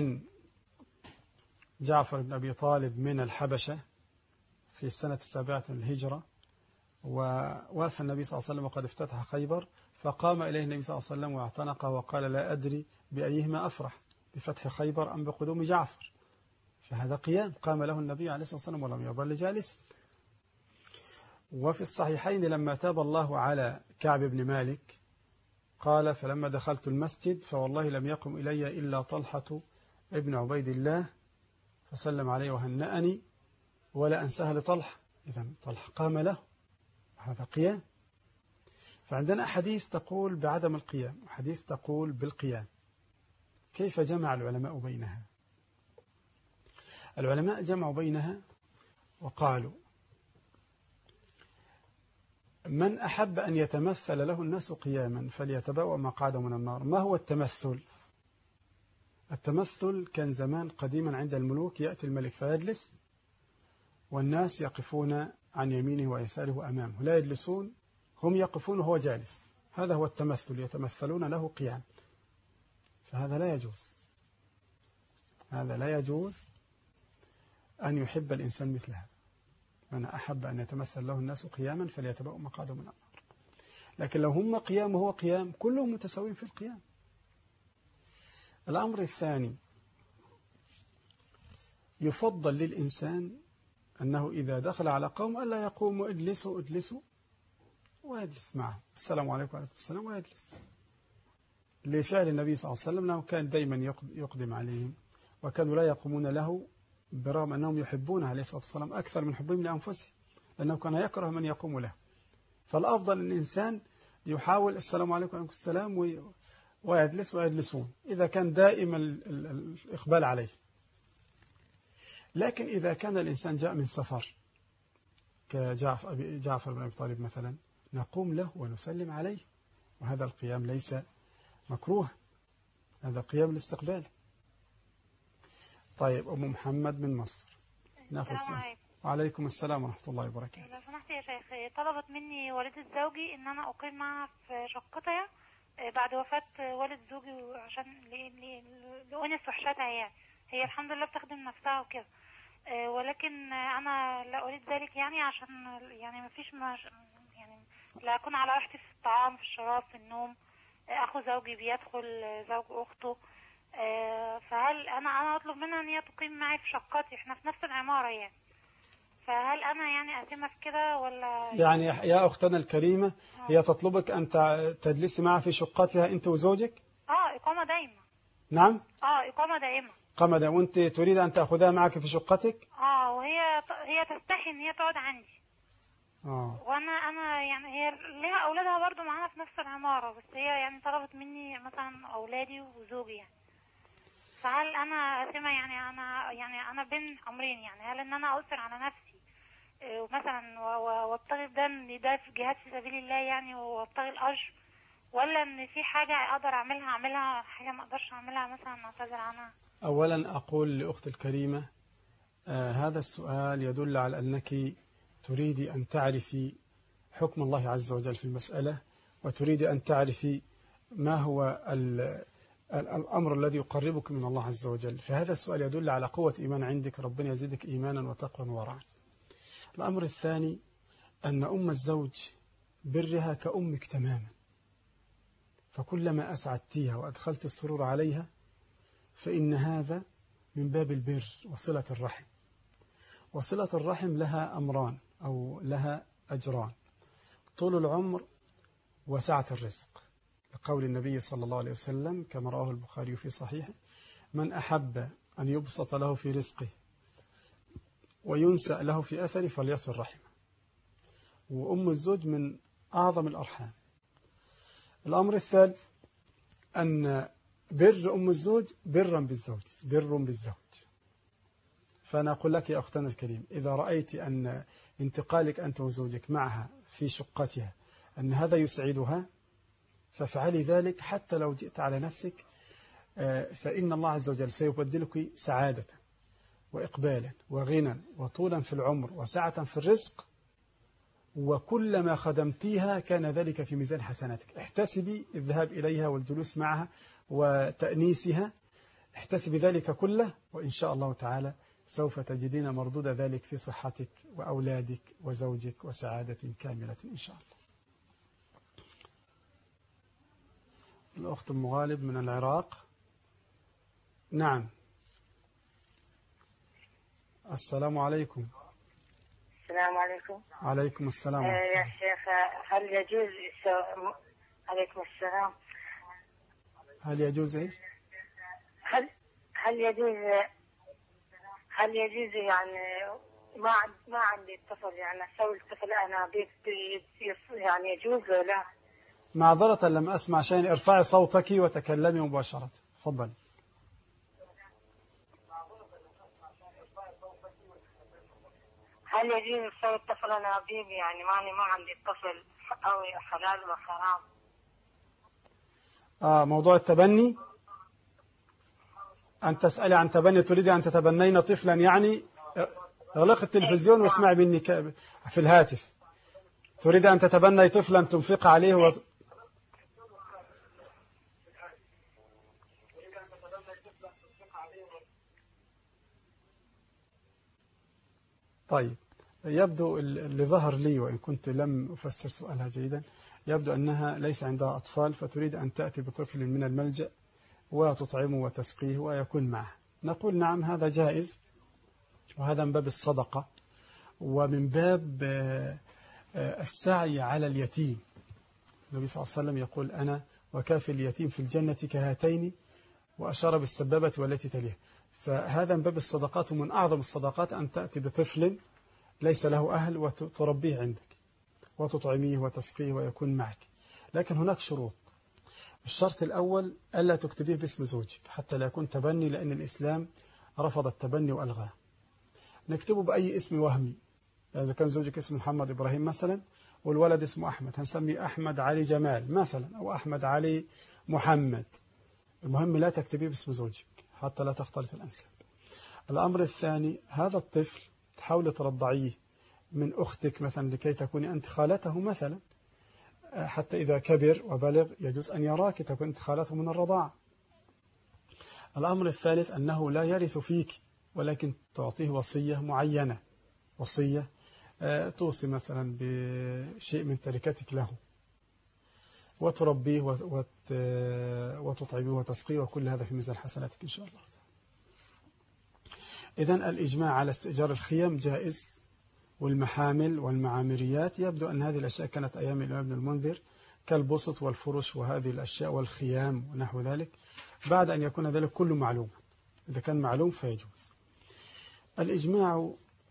بن أبي طالب من الحبشة في السنة 7 الهجرة، ووافى النبي صلى الله عليه وسلم وقد افتتح خيبر، فقام إليه النبي صلى الله عليه وسلم واعتنقه وقال لا أدري بأيهما أفرح، بفتح خيبر أم بقدوم جعفر، فهذا قيام قام له النبي عليه الصلاة والسلام ولم يظل جالسا. وفي الصحيحين لما تاب الله على كعب بن مالك قال فلما دخلت المسجد فوالله لم يقم إلي إلا طلحة ابن عبيد الله فسلم عليه وهنأني ولا أنساه لطلحة. إذن طلحة قام له، هذا قيام. فعندنا حديث تقول بعدم القيام وحديث تقول بالقيام. كيف جمع العلماء بينها؟ العلماء جمعوا بينها وقالوا من أحب أن يتمثل له الناس قياما فليتبوأ مقعده من النار. ما هو التمثل؟ التمثل كان زمان قديما عند الملوك، يأتي الملك فيجلس والناس يقفون عن يمينه ويساره أمامه، لا يجلسون، هم يقفون وهو جالس. هذا هو التمثل، يتمثلون له قيام. فهذا لا يجوز، هذا لا يجوز أن يحب الإنسان مثل هذا. من أحب أن يتمثل له الناس قياما فليتبوأ مقعده من النار. لكن لو هم قيام وهو قيام كلهم متساويين في القيام. الأمر الثاني، يفضل للإنسان أنه إذا دخل على قوم ألا يقوم اجلسوا اجلسوا ويجلس معهم، السلام عليكم وعليكم السلام ويجلس، لفعل النبي صلى الله عليه وسلم أنه كان دايما يقدم عليهم وكانوا لا يقومون له برغم أنهم يحبونه عليه الصلاة والسلام أكثر من حبهم لأنفسهم، لأنه كان يكره من يقوم له. فالأفضل أن الإنسان يحاول السلام عليكم وعليكم السلام ويجلس ويجلسون إذا كان دائم الإقبال عليه. لكن إذا كان الإنسان جاء من سفر كجعفر بن أبي طالب مثلا، نقوم له ونسلم عليه، وهذا القيام ليس مكروه، هذا قيام الاستقبال. طيب، أم محمد من مصر ناخذ السلام. وعليكم السلام ورحمة الله وبركاته. لو سمحت يا شيخ، طلبت مني والدة زوجي ان انا اقيم معها في شقتها بعد وفاة والد زوجي عشان لأنس وحشتها يعني. هي الحمد لله بتخدم نفسها وكده، ولكن انا لا اريد ذلك يعني عشان يعني ما فيش يعني لا اكون على راحتي في الطعام في الشراب في النوم. اخو زوجي بيدخل زوج اخته، فهل انا اطلب منها ان هي تقيم معي في شقتي، احنا في نفس العمارة يعني، فهل أنا يعني أتمة في كده ولا يعني يا أختنا الكريمة هي تطلبك أن تجلسي معها في شقتها أنت وزوجك؟ إقامة دائمة. نعم؟ إقامة دائمة. إقامة دائمة، وأنت تريد أن تأخذها معك في شقتك؟ وهي تستحي إن هي تقعد عندي. وأنا يعني هي لها أولادها برضو معانا في نفس العمارة، بس هي يعني طلبت مني مثلا أولادي وزوجي يعني. فهل أنا أتمة يعني أنا بين أمرين يعني، هل إن أنا أؤثر على نفسي ومثلا وابتغي ده في جهاد في سبيل الله يعني وابتغي الأجر، ولا ان في حاجة اقدر اعملها حاجة ما اقدرش اعملها مثلا اعتذر عنها؟ اولا اقول لاخت الكريمة هذا السؤال يدل على انك تريدي ان تعرفي حكم الله عز وجل في المسألة، وتريدي ان تعرفي ما هو الامر الذي يقربك من الله عز وجل. فهذا السؤال يدل على قوة ايمان عندك، ربنا يزيدك ايمانا وتقوى وورعا. الأمر الثاني أن أم الزوج برها كأمك تماما، فكلما أسعدتيها وأدخلت السرور عليها فإن هذا من باب البر وصلة الرحم. وصلة الرحم لها أمران أو لها أجران: طول العمر وسعة الرزق، لقول النبي صلى الله عليه وسلم كما رواه البخاري في صحيحه: من أحب أن يبسط له في رزقه وينسأ له في أثره فليصل رحمه. وأم الزوج من أعظم الأرحام. الأمر الثالث أن بر أم الزوج بر بالزوج. فأنا أقول لك يا أختنا الكريم، إذا رأيت أن انتقالك أنت وزوجك معها في شقتها أن هذا يسعدها فافعلي ذلك، حتى لو جئت على نفسك، فإن الله عز وجل سيبدلك سعادة وإقبالا وغنى وطولا في العمر وسعة في الرزق، وكلما خدمتيها كان ذلك في ميزان حسناتك. احتسبي الذهاب إليها والجلوس معها وتأنيسها، احتسبي ذلك كله، وإن شاء الله تعالى سوف تجدين مردود ذلك في صحتك وأولادك وزوجك وسعادة كاملة إن شاء الله. الأخت أم غالب من العراق. نعم. السلام عليكم. السلام عليكم. عليكم السلام. يا شيخ، هل يجوز عليكم السلام. هل يجوز ايش؟ هل يجوز يعني ما عندي طفل، يعني اسوي الطفل انا يعني يجوز ولا معذرة لم أسمع شيئا. ارفعي صوتك وتكلمي مباشرة. تفضلي. هل يجوز صوت طفل أنابيب؟ يعني ما عندي طفل، أو حلال وحرام؟ موضوع التبني، أن تسألي عن تبني، تريدي أن تتبنين طفلا يعني؟ اغلق التلفزيون واسمعي مني في الهاتف. تريد أن تتبني طفلا تنفق عليه طيب، يبدو اللي ظهر لي وإن كنت لم أفسر سؤالها جيدا، يبدو أنها ليس عندها أطفال، فتريد أن تأتي بطفل من الملجأ وتطعمه وتسقيه ويكون معه. نقول نعم، هذا جائز، وهذا من باب الصدقة ومن باب السعي على اليتيم. النبي صلى الله عليه وسلم يقول: أنا وكافل اليتيم في الجنة كهاتين، وأشار بالسبابة والتي تليها. فهذا من باب الصدقات، ومن أعظم الصدقات أن تأتي بطفل ليس له أهل وتربيه عندك وتطعميه وتسقيه ويكون معك. لكن هناك شروط. الشرط الأول ألا تكتبيه باسم زوجك حتى لا يكون تبني، لأن الإسلام رفض التبني وألغاه. نكتبه بأي اسم وهمي. إذا كان زوجك اسمه محمد إبراهيم مثلا والولد اسمه أحمد، هنسميه أحمد علي جمال مثلا، أو أحمد علي محمد. المهم لا تكتبيه باسم زوجك حتى لا تختلط الأنساب. الأمر الثاني، هذا الطفل تحاول ترضعيه من أختك مثلا لكي تكوني أنت خالته مثلا، حتى إذا كبر وبلغ يجوز أن يراك تكون أنت خالته من الرضاعة. الأمر الثالث أنه لا يرث فيك، ولكن تعطيه وصية معينة، وصية توصي مثلا بشيء من تركتك له، وتربيه وتطعبيه وتسقيه، وكل هذا في ميزان حسناتك إن شاء الله. إذن الإجماع على استئجار الخيم جائز، والمحامل والمعامريات. يبدو أن هذه الأشياء كانت أيام الإمام ابن المنذر، كالبسط والفرش وهذه الأشياء والخيام ونحو ذلك، بعد أن يكون ذلك كله معلوم. إذا كان معلوم فيجوز. الإجماع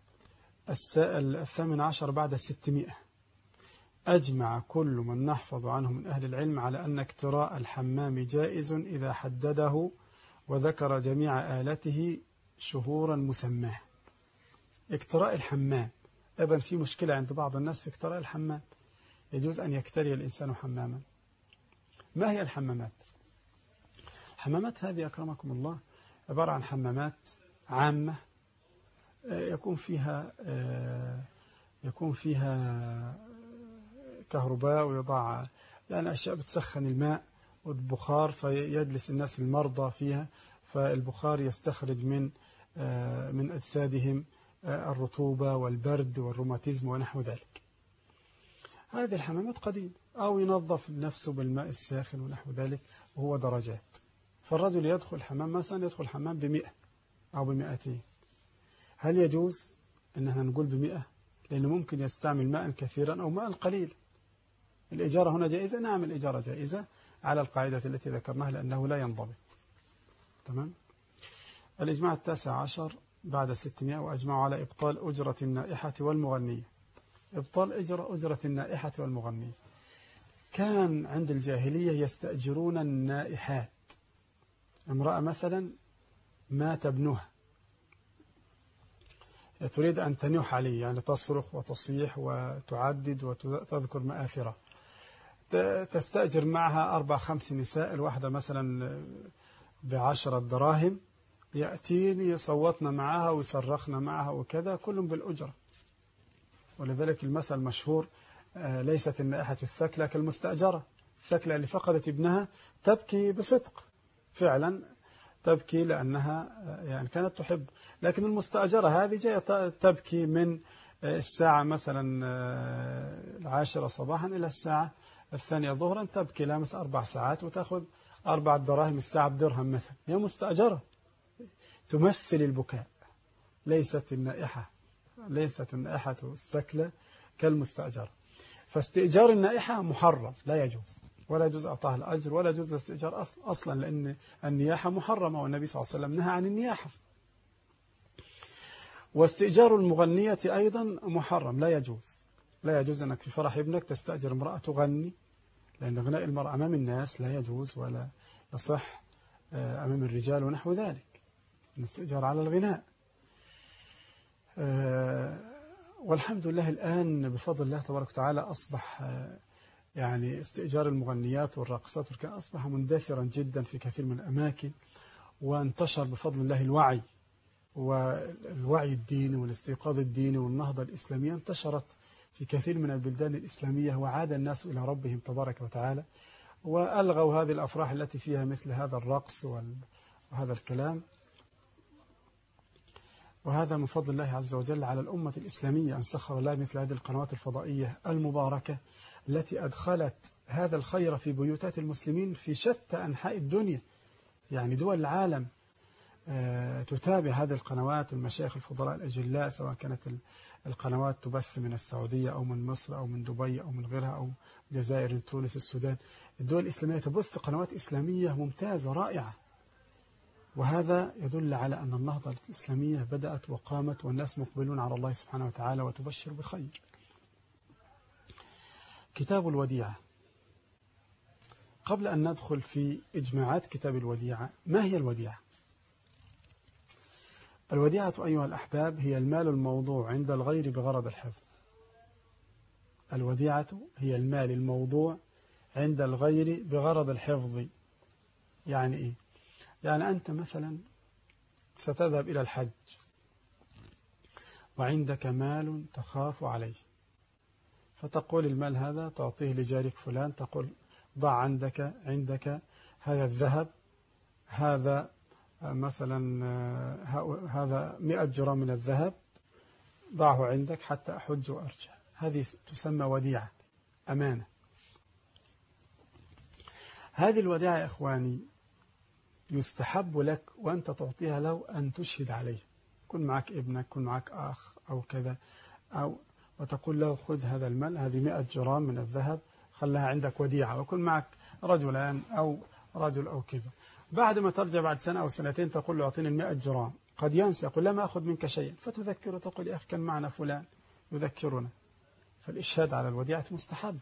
18 بعد 600. أجمع كل من نحفظ عنه من أهل العلم على أن اكتراء الحمام جائز إذا حدده وذكر جميع آلته شهورا مسماه. اكتراء الحمام أيضا في مشكلة عند بعض الناس في اكتراء الحمام. يجوز أن يكتري الإنسان حماما. ما هي الحمامات؟ الحمامات هذه أكرمكم الله عبارة عن حمامات عامة يكون فيها كهرباء، ويضع يعني أشياء بتسخن الماء والبخار، فيجلس الناس المرضى فيها، فالبخار يستخرج من أجسادهم الرطوبة والبرد والروماتيزم ونحو ذلك. هذه الحمامات قديم، أو ينظف نفسه بالماء الساخن ونحو ذلك، وهو درجات. فالرجل يدخل حمام مثلا، يدخل حمام ب100 أو ب200. هل يجوز أن احنا نقول ب100؟ لأنه ممكن يستعمل ماء كثيرا أو ماء قليل. الإجارة هنا جائزة؟ نعم، الإجارة جائزة على القاعدة التي ذكرناها، لأنه لا ينضبط. تمام. الإجماع 19 بعد 600. وأجمعوا على إبطال أجرة النائحة والمغنية. إبطال أجرة النائحة والمغنية. كان عند الجاهلية يستأجرون النائحات. امرأة مثلا مات ابنها، تريد أن تنوح عليه، يعني تصرخ وتصيح وتعدد وتذكر مآثرة، تستأجر معها 4-5 نساء، الواحدة مثلا ب10 دراهم، يأتين يصوتنا معها ويصرخنا معها وكذا، كلهم بالأجرة. ولذلك المثل مشهور: ليست النائحة الثكلى كالمستأجرة. الثكلى اللي فقدت ابنها تبكي بصدق، فعلا تبكي لأنها يعني كانت تحب، لكن المستأجرة هذه جاية تبكي من الساعة مثلا 10 صباحا إلى الساعة 2 ظهرا، تبكي لها مثلا 4 ساعات وتأخذ 4 دراهم الساعة بدرهم مثلا. هي مستأجرة تمثل البكاء. ليست النائحة الثكلى كالمستأجرة. فاستئجار النائحة محرم، لا يجوز، ولا يجوز أعطاها الأجر، ولا يجوز الاستئجار أصلا، لأن النياحة محرمة، والنبي صلى الله عليه وسلم نهى عن النياحة. واستئجار المغنية أيضا محرم، لا يجوز. لا يجوز أنك في فرح ابنك تستأجر امرأة تغني، لأن غناء المرأة أمام الناس لا يجوز ولا يصح أمام الرجال ونحو ذلك، الاستئجار على الغناء. والحمد لله الآن بفضل الله تبارك وتعالى أصبح يعني استئجار المغنيات والراقصات والكلام أصبح مندثرا جدا في كثير من الأماكن، وانتشر بفضل الله الوعي والوعي الديني والاستيقاظ الديني والنهضة الإسلامية انتشرت في كثير من البلدان الإسلامية، وعاد الناس إلى ربهم تبارك وتعالى وألغوا هذه الأفراح التي فيها مثل هذا الرقص وهذا الكلام. وهذا من فضل الله عز وجل على الأمة الإسلامية أن سخر الله مثل هذه القنوات الفضائية المباركة التي أدخلت هذا الخير في بيوتات المسلمين في شتى أنحاء الدنيا. يعني دول العالم تتابع هذه القنوات، المشايخ الفضلاء الأجلاء، سواء كانت القنوات تبث من السعودية أو من مصر أو من دبي أو من غيرها أو الجزائر، تونس، السودان. الدول الإسلامية تبث قنوات إسلامية ممتازة رائعة، وهذا يدل على أن النهضة الإسلامية بدأت وقامت والناس مقبلون على الله سبحانه وتعالى وتبشر بخير. كتاب الوديعة. قبل أن ندخل في إجماعات كتاب الوديعة، ما هي الوديعة؟ الوديعة أيها الأحباب هي المال الموضوع عند الغير بغرض الحفظ. الوديعة هي المال الموضوع عند الغير بغرض الحفظ. يعني إيه؟ يعني أنت مثلا ستذهب إلى الحج وعندك مال تخاف عليه، فتقول المال هذا تعطيه لجارك فلان، تقول ضع عندك هذا الذهب، هذا مثلا هذا 100 جرام من الذهب، ضعه عندك حتى أحج وأرجع. هذه تسمى وديعة، أمانة. هذه الوديعة يا إخواني يستحب لك وأنت تعطيها له أن تشهد عليه. كن معك ابنك، كن معك أخ أو كذا، وتقول له خذ هذا المال، هذه 100 جرام من الذهب، خلها عندك وديعة، وكن معك رجلان أو رجل أو كذا. بعد ما ترجع بعد سنة أو سنتين تقول له أعطيني 100 جرام، قد ينسى، يقول لا ما أخذ منك شيئا، فتذكره، تقول يا أخي كان معنا فلان يذكرنا. فالإشهاد على الوديعة مستحب.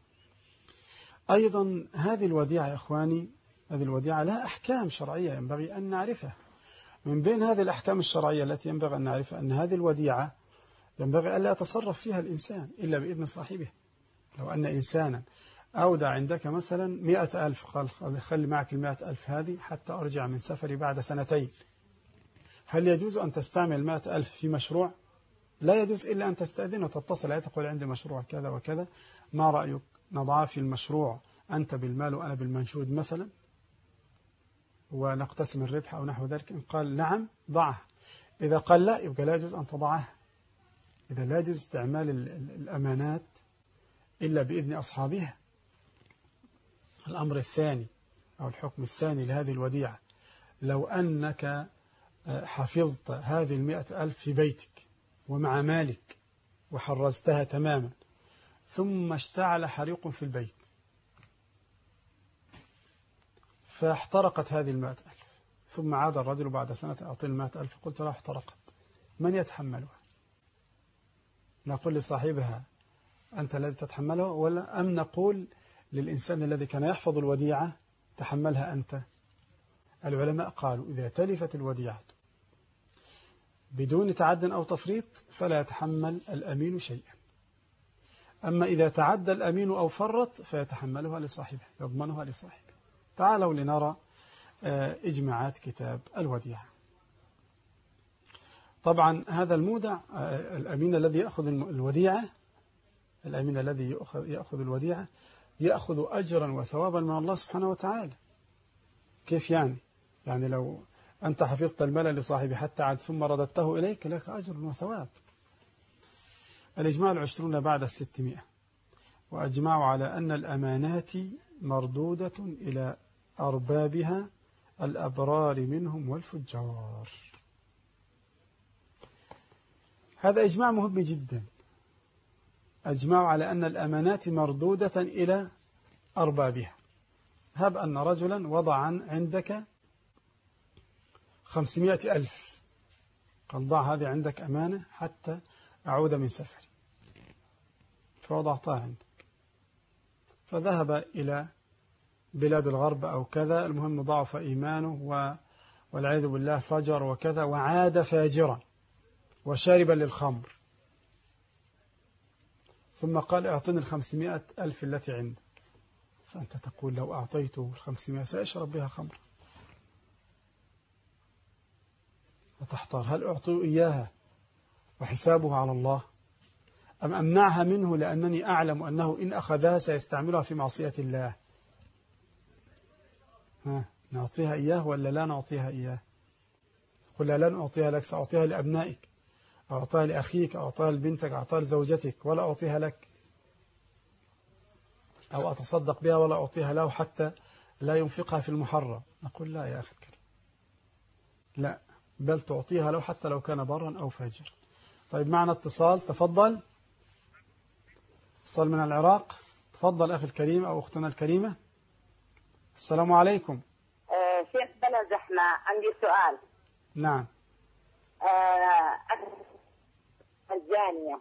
أيضا هذه الوديعة يا إخواني، هذه الوديعة لها أحكام شرعية ينبغي أن نعرفها. من بين هذه الأحكام الشرعية التي ينبغي أن نعرفها أن هذه الوديعة ينبغي ألا يتصرف فيها الإنسان إلا بإذن صاحبه. لو أن إنسانا أودع عندك مثلا 100,000، قال خلي معك 100,000 هذه حتى أرجع من سفري بعد سنتين، هل يجوز أن تستعمل 100,000 في مشروع؟ لا يجوز إلا أن تستأذن وتتصل عليه تقول عندي مشروع كذا وكذا، ما رأيك نضع في المشروع أنت بالمال وأنا بالمنشود مثلا ونقتسم الربح أو نحو ذلك؟ إن قال نعم ضعه. إذا قال لا يبقى لا يجوز أن تضعها. إذا لا يجوز استعمال الأمانات إلا بإذن أصحابها. الأمر الثاني أو الحكم الثاني لهذه الوديعة، لو أنك حفظت هذه 100,000 في بيتك ومع مالك وحرزتها تماما، ثم اشتعل حريق في البيت فاحترقت هذه 100,000، ثم عاد الرجل بعد سنة أعطيني 100,000، قلت له احترقت، من يتحملها؟ نقول لصاحبها أنت الذي تتحملها، ولا أم نقول للإنسان الذي كان يحفظ الوديعة تحملها أنت؟ العلماء قالوا إذا تلفت الوديعة بدون تعد أو تفريط فلا يتحمل الأمين شيئا، أما إذا تعدى الأمين أو فرط فيتحملها لصاحبه، يضمنها لصاحبه. تعالوا لنرى إجماعات كتاب الوديعة. طبعا هذا المودع الأمين الذي يأخذ الوديعة، الأمين الذي يأخذ الوديعة يأخذ أجرا وثوابا من الله سبحانه وتعالى. كيف يعني؟ يعني لو أنت حفظت المال لصاحبه حتى عاد ثم رددته إليك لك أجر وثواب. الإجماع 20 بعد 600، وأجمعوا على أن الأمانات مردودة إلى أربابها الأبرار منهم والفجار. هذا إجماع مهم جدا. أجمعوا على أن الأمانات مردودة إلى أربابها. هب أن رجلا وضع عندك 500,000، قال ضع هذه عندك أمانة حتى أعود من سفري، فوضعتها عندك، فذهب إلى بلاد الغرب أو كذا، المهم ضعف إيمانه والعياذ بالله فجر وكذا، وعاد فاجرا وشاربا للخمر، ثم قال اعطني 500,000 التي عندك. فأنت تقول لو أعطيته 500 سيشرب بها خمر، وتحتار هل أعطيه إياها وحسابه على الله، أم أمنعها منه لأنني أعلم أنه إن أخذها سيستعملها في معصية الله. نعطيها إياه ولا لا نعطيها إياه؟ قل لا، لن أعطيها لك، سأعطيها لأبنائك، أعطيها لأخيك، أعطيها لبنتك، أعطيها لزوجتك، ولا أعطيها لك، أو أتصدق بها ولا أعطيها له حتى لا ينفقها في المحرم. نقول لا يا أخي الكريم، لا، بل تعطيها له حتى لو كان برا أو فاجرا. طيب معنا اتصال، تفضل. اتصال من العراق، تفضل أخي الكريم أو أختنا الكريمة. السلام عليكم. شيخ بلا زحمة، عندي سؤال. نعم. الجانية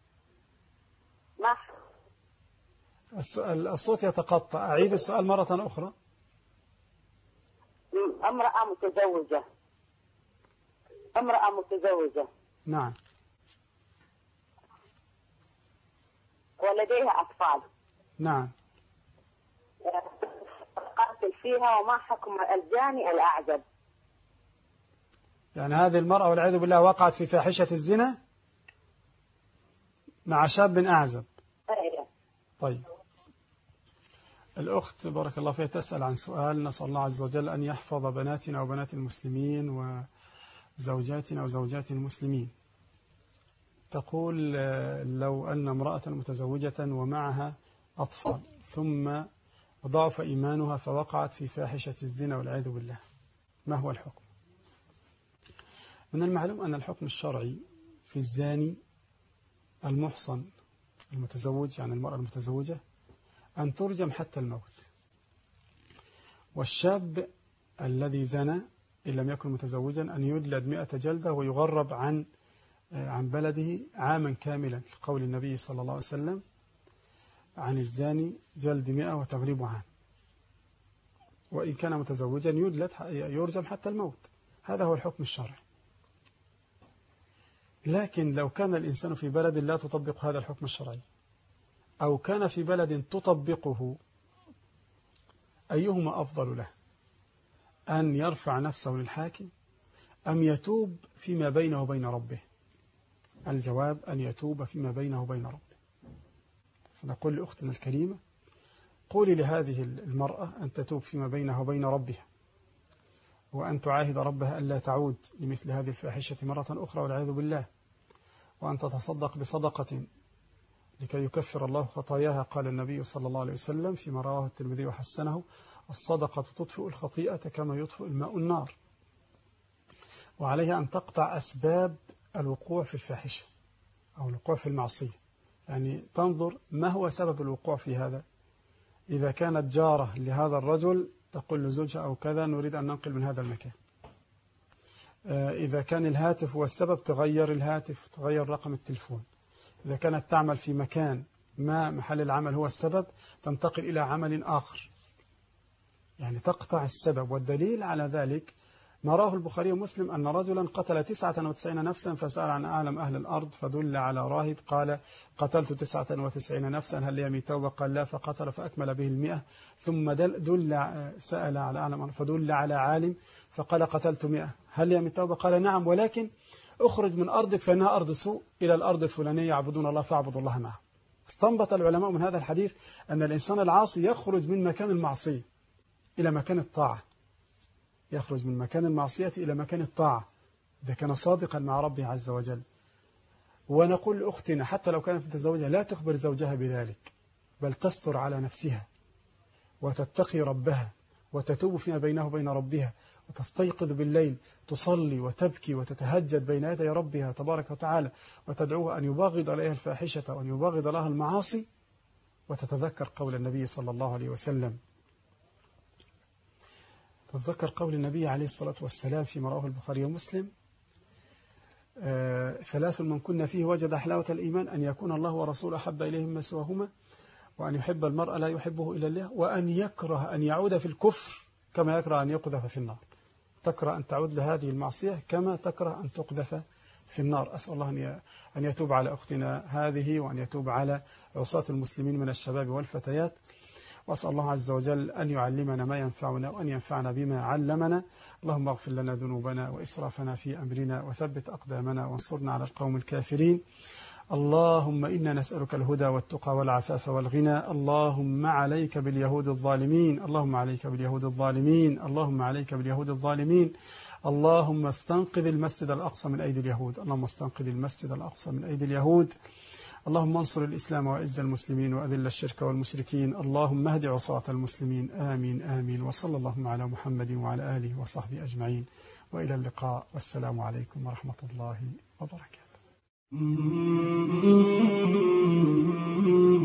ما الصوت يتقطع، أعيد السؤال مرة أخرى. امرأة متزوجة. نعم. ولديها أطفال. نعم. قاتل فيها، وما حكم الجاني الأعزب؟ يعني هذه المرأة والعياذ بالله وقعت في فاحشة الزنا مع شاب أعزب. أيوة. طيب، الأخت بارك الله فيها تسأل عن سؤال، نسأل الله عز وجل أن يحفظ بناتنا وبنات المسلمين وزوجاتنا وزوجات المسلمين. تقول لو أن امرأة متزوجة ومعها أطفال ثم ضعف إيمانها فوقعت في فاحشة الزنا والعياذ بالله، ما هو الحكم؟ من المعلوم أن الحكم الشرعي في الزاني المحصن المتزوج، يعني المرأة المتزوجة، أن ترجم حتى الموت. والشاب الذي زنى إن لم يكن متزوجا أن يجلد 100 جلدة ويغرب عن بلده عاما كاملا، لقول النبي صلى الله عليه وسلم عن الزاني جلد 100 وتغريب عام. وإن كان متزوجا يرجم حتى الموت. هذا هو الحكم الشرعي. لكن لو كان الإنسان في بلد لا تطبق هذا الحكم الشرعي، أو كان في بلد تطبقه، أيهما أفضل له؟ أن يرفع نفسه للحاكم أم يتوب فيما بينه وبين ربه؟ الجواب أن يتوب فيما بينه وبين ربه. فنقول لأختنا الكريمة قولي لهذه المرأة أن تتوب فيما بينها وبين ربها، وأن تعاهد ربها ألا تعود لمثل هذه الفاحشة مرة أخرى والعياذ بالله، وأن تتصدق بصدقة لكي يكفر الله خطاياها. قال النبي صلى الله عليه وسلم فيما رواه الترمذي وحسنه: الصدقة تطفئ الخطيئة كما يطفئ الماء النار. وعليها أن تقطع أسباب الوقوع في الفاحشة أو الوقوع في المعصية، يعني تنظر ما هو سبب الوقوع في هذا. إذا كانت جارة لهذا الرجل تقول لزوجها أو كذا نريد أن ننقل من هذا المكان. إذا كان الهاتف هو السبب تغير الهاتف، تغير رقم التلفون. إذا كانت تعمل في مكان ما محل العمل هو السبب، تنتقل إلى عمل آخر، يعني تقطع السبب. والدليل على ذلك ما رواه البخاري ومسلم أن رجلا قتل 99 نفسا فسأل عن أعلم أهل الأرض فدل على راهب قال قتلت 99 نفسا هل لي من توبة؟ قال لا، فقتل فأكمل به 100. ثم سأل على أعلم فدل على عالم فقال قتلت 100 هل لي من توبة؟ قال نعم، ولكن اخرج من أرضك فإنها أرض سوء إلى الأرض الفلانية يعبدون الله فاعبدوا الله معه. استنبط العلماء من هذا الحديث أن الإنسان العاصي يخرج من مكان المعصية إلى مكان الطاعة، يخرج من مكان المعصية إلى مكان الطاعة إذا كان صادقا مع ربه عز وجل. ونقول لأختنا حتى لو كانت متزوجة لا تخبر زوجها بذلك، بل تستر على نفسها وتتقي ربها وتتوب فيما بينه وبين ربها، وتستيقظ بالليل تصلي وتبكي وتتهجد بين يدي ربها تبارك وتعالى، وتدعوه أن يبغض عليها الفاحشة وأن يبغض لها المعاصي، وتتذكر قول النبي صلى الله عليه وسلم، تتذكر قول النبي عليه الصلاة والسلام فيما رواه البخاري ومسلم: 3 من كنا فيه وجد حلاوة الإيمان أن يكون الله ورسوله أحب إليه مما سواهما، وأن يحب المرء لا يحبه إلا الله، وأن يكره أن يعود في الكفر كما يكره أن يقذف في النار. تكره أن تعود لهذه المعصية كما تكره أن تقذف في النار. أسأل الله أن يتوب على أختنا هذه، وأن يتوب على عصاة المسلمين من الشباب والفتيات، وأسأل الله عز وجل أن يعلمنا ما ينفعنا وأن ينفعنا بما علمنا. اللهم اغفر لنا ذنوبنا وإسرافنا في أمرنا وثبت أقدامنا وانصرنا على القوم الكافرين. اللهم إنا نسألك الهدى والتقى والعفاف والغنى. اللهم عليك باليهود الظالمين، اللهم عليك باليهود الظالمين، اللهم عليك باليهود الظالمين. اللهم استنقذ المسجد الأقصى من أيدي اليهود، اللهم استنقذ المسجد الأقصى من أيدي اليهود. اللهم انصر الإسلام وأعز المسلمين وأذل الشرك والمشركين. اللهم اهد عصاة المسلمين. آمين آمين. وصلى اللهم على محمد وعلى آله وصحبه أجمعين، وإلى اللقاء، والسلام عليكم ورحمة الله وبركاته.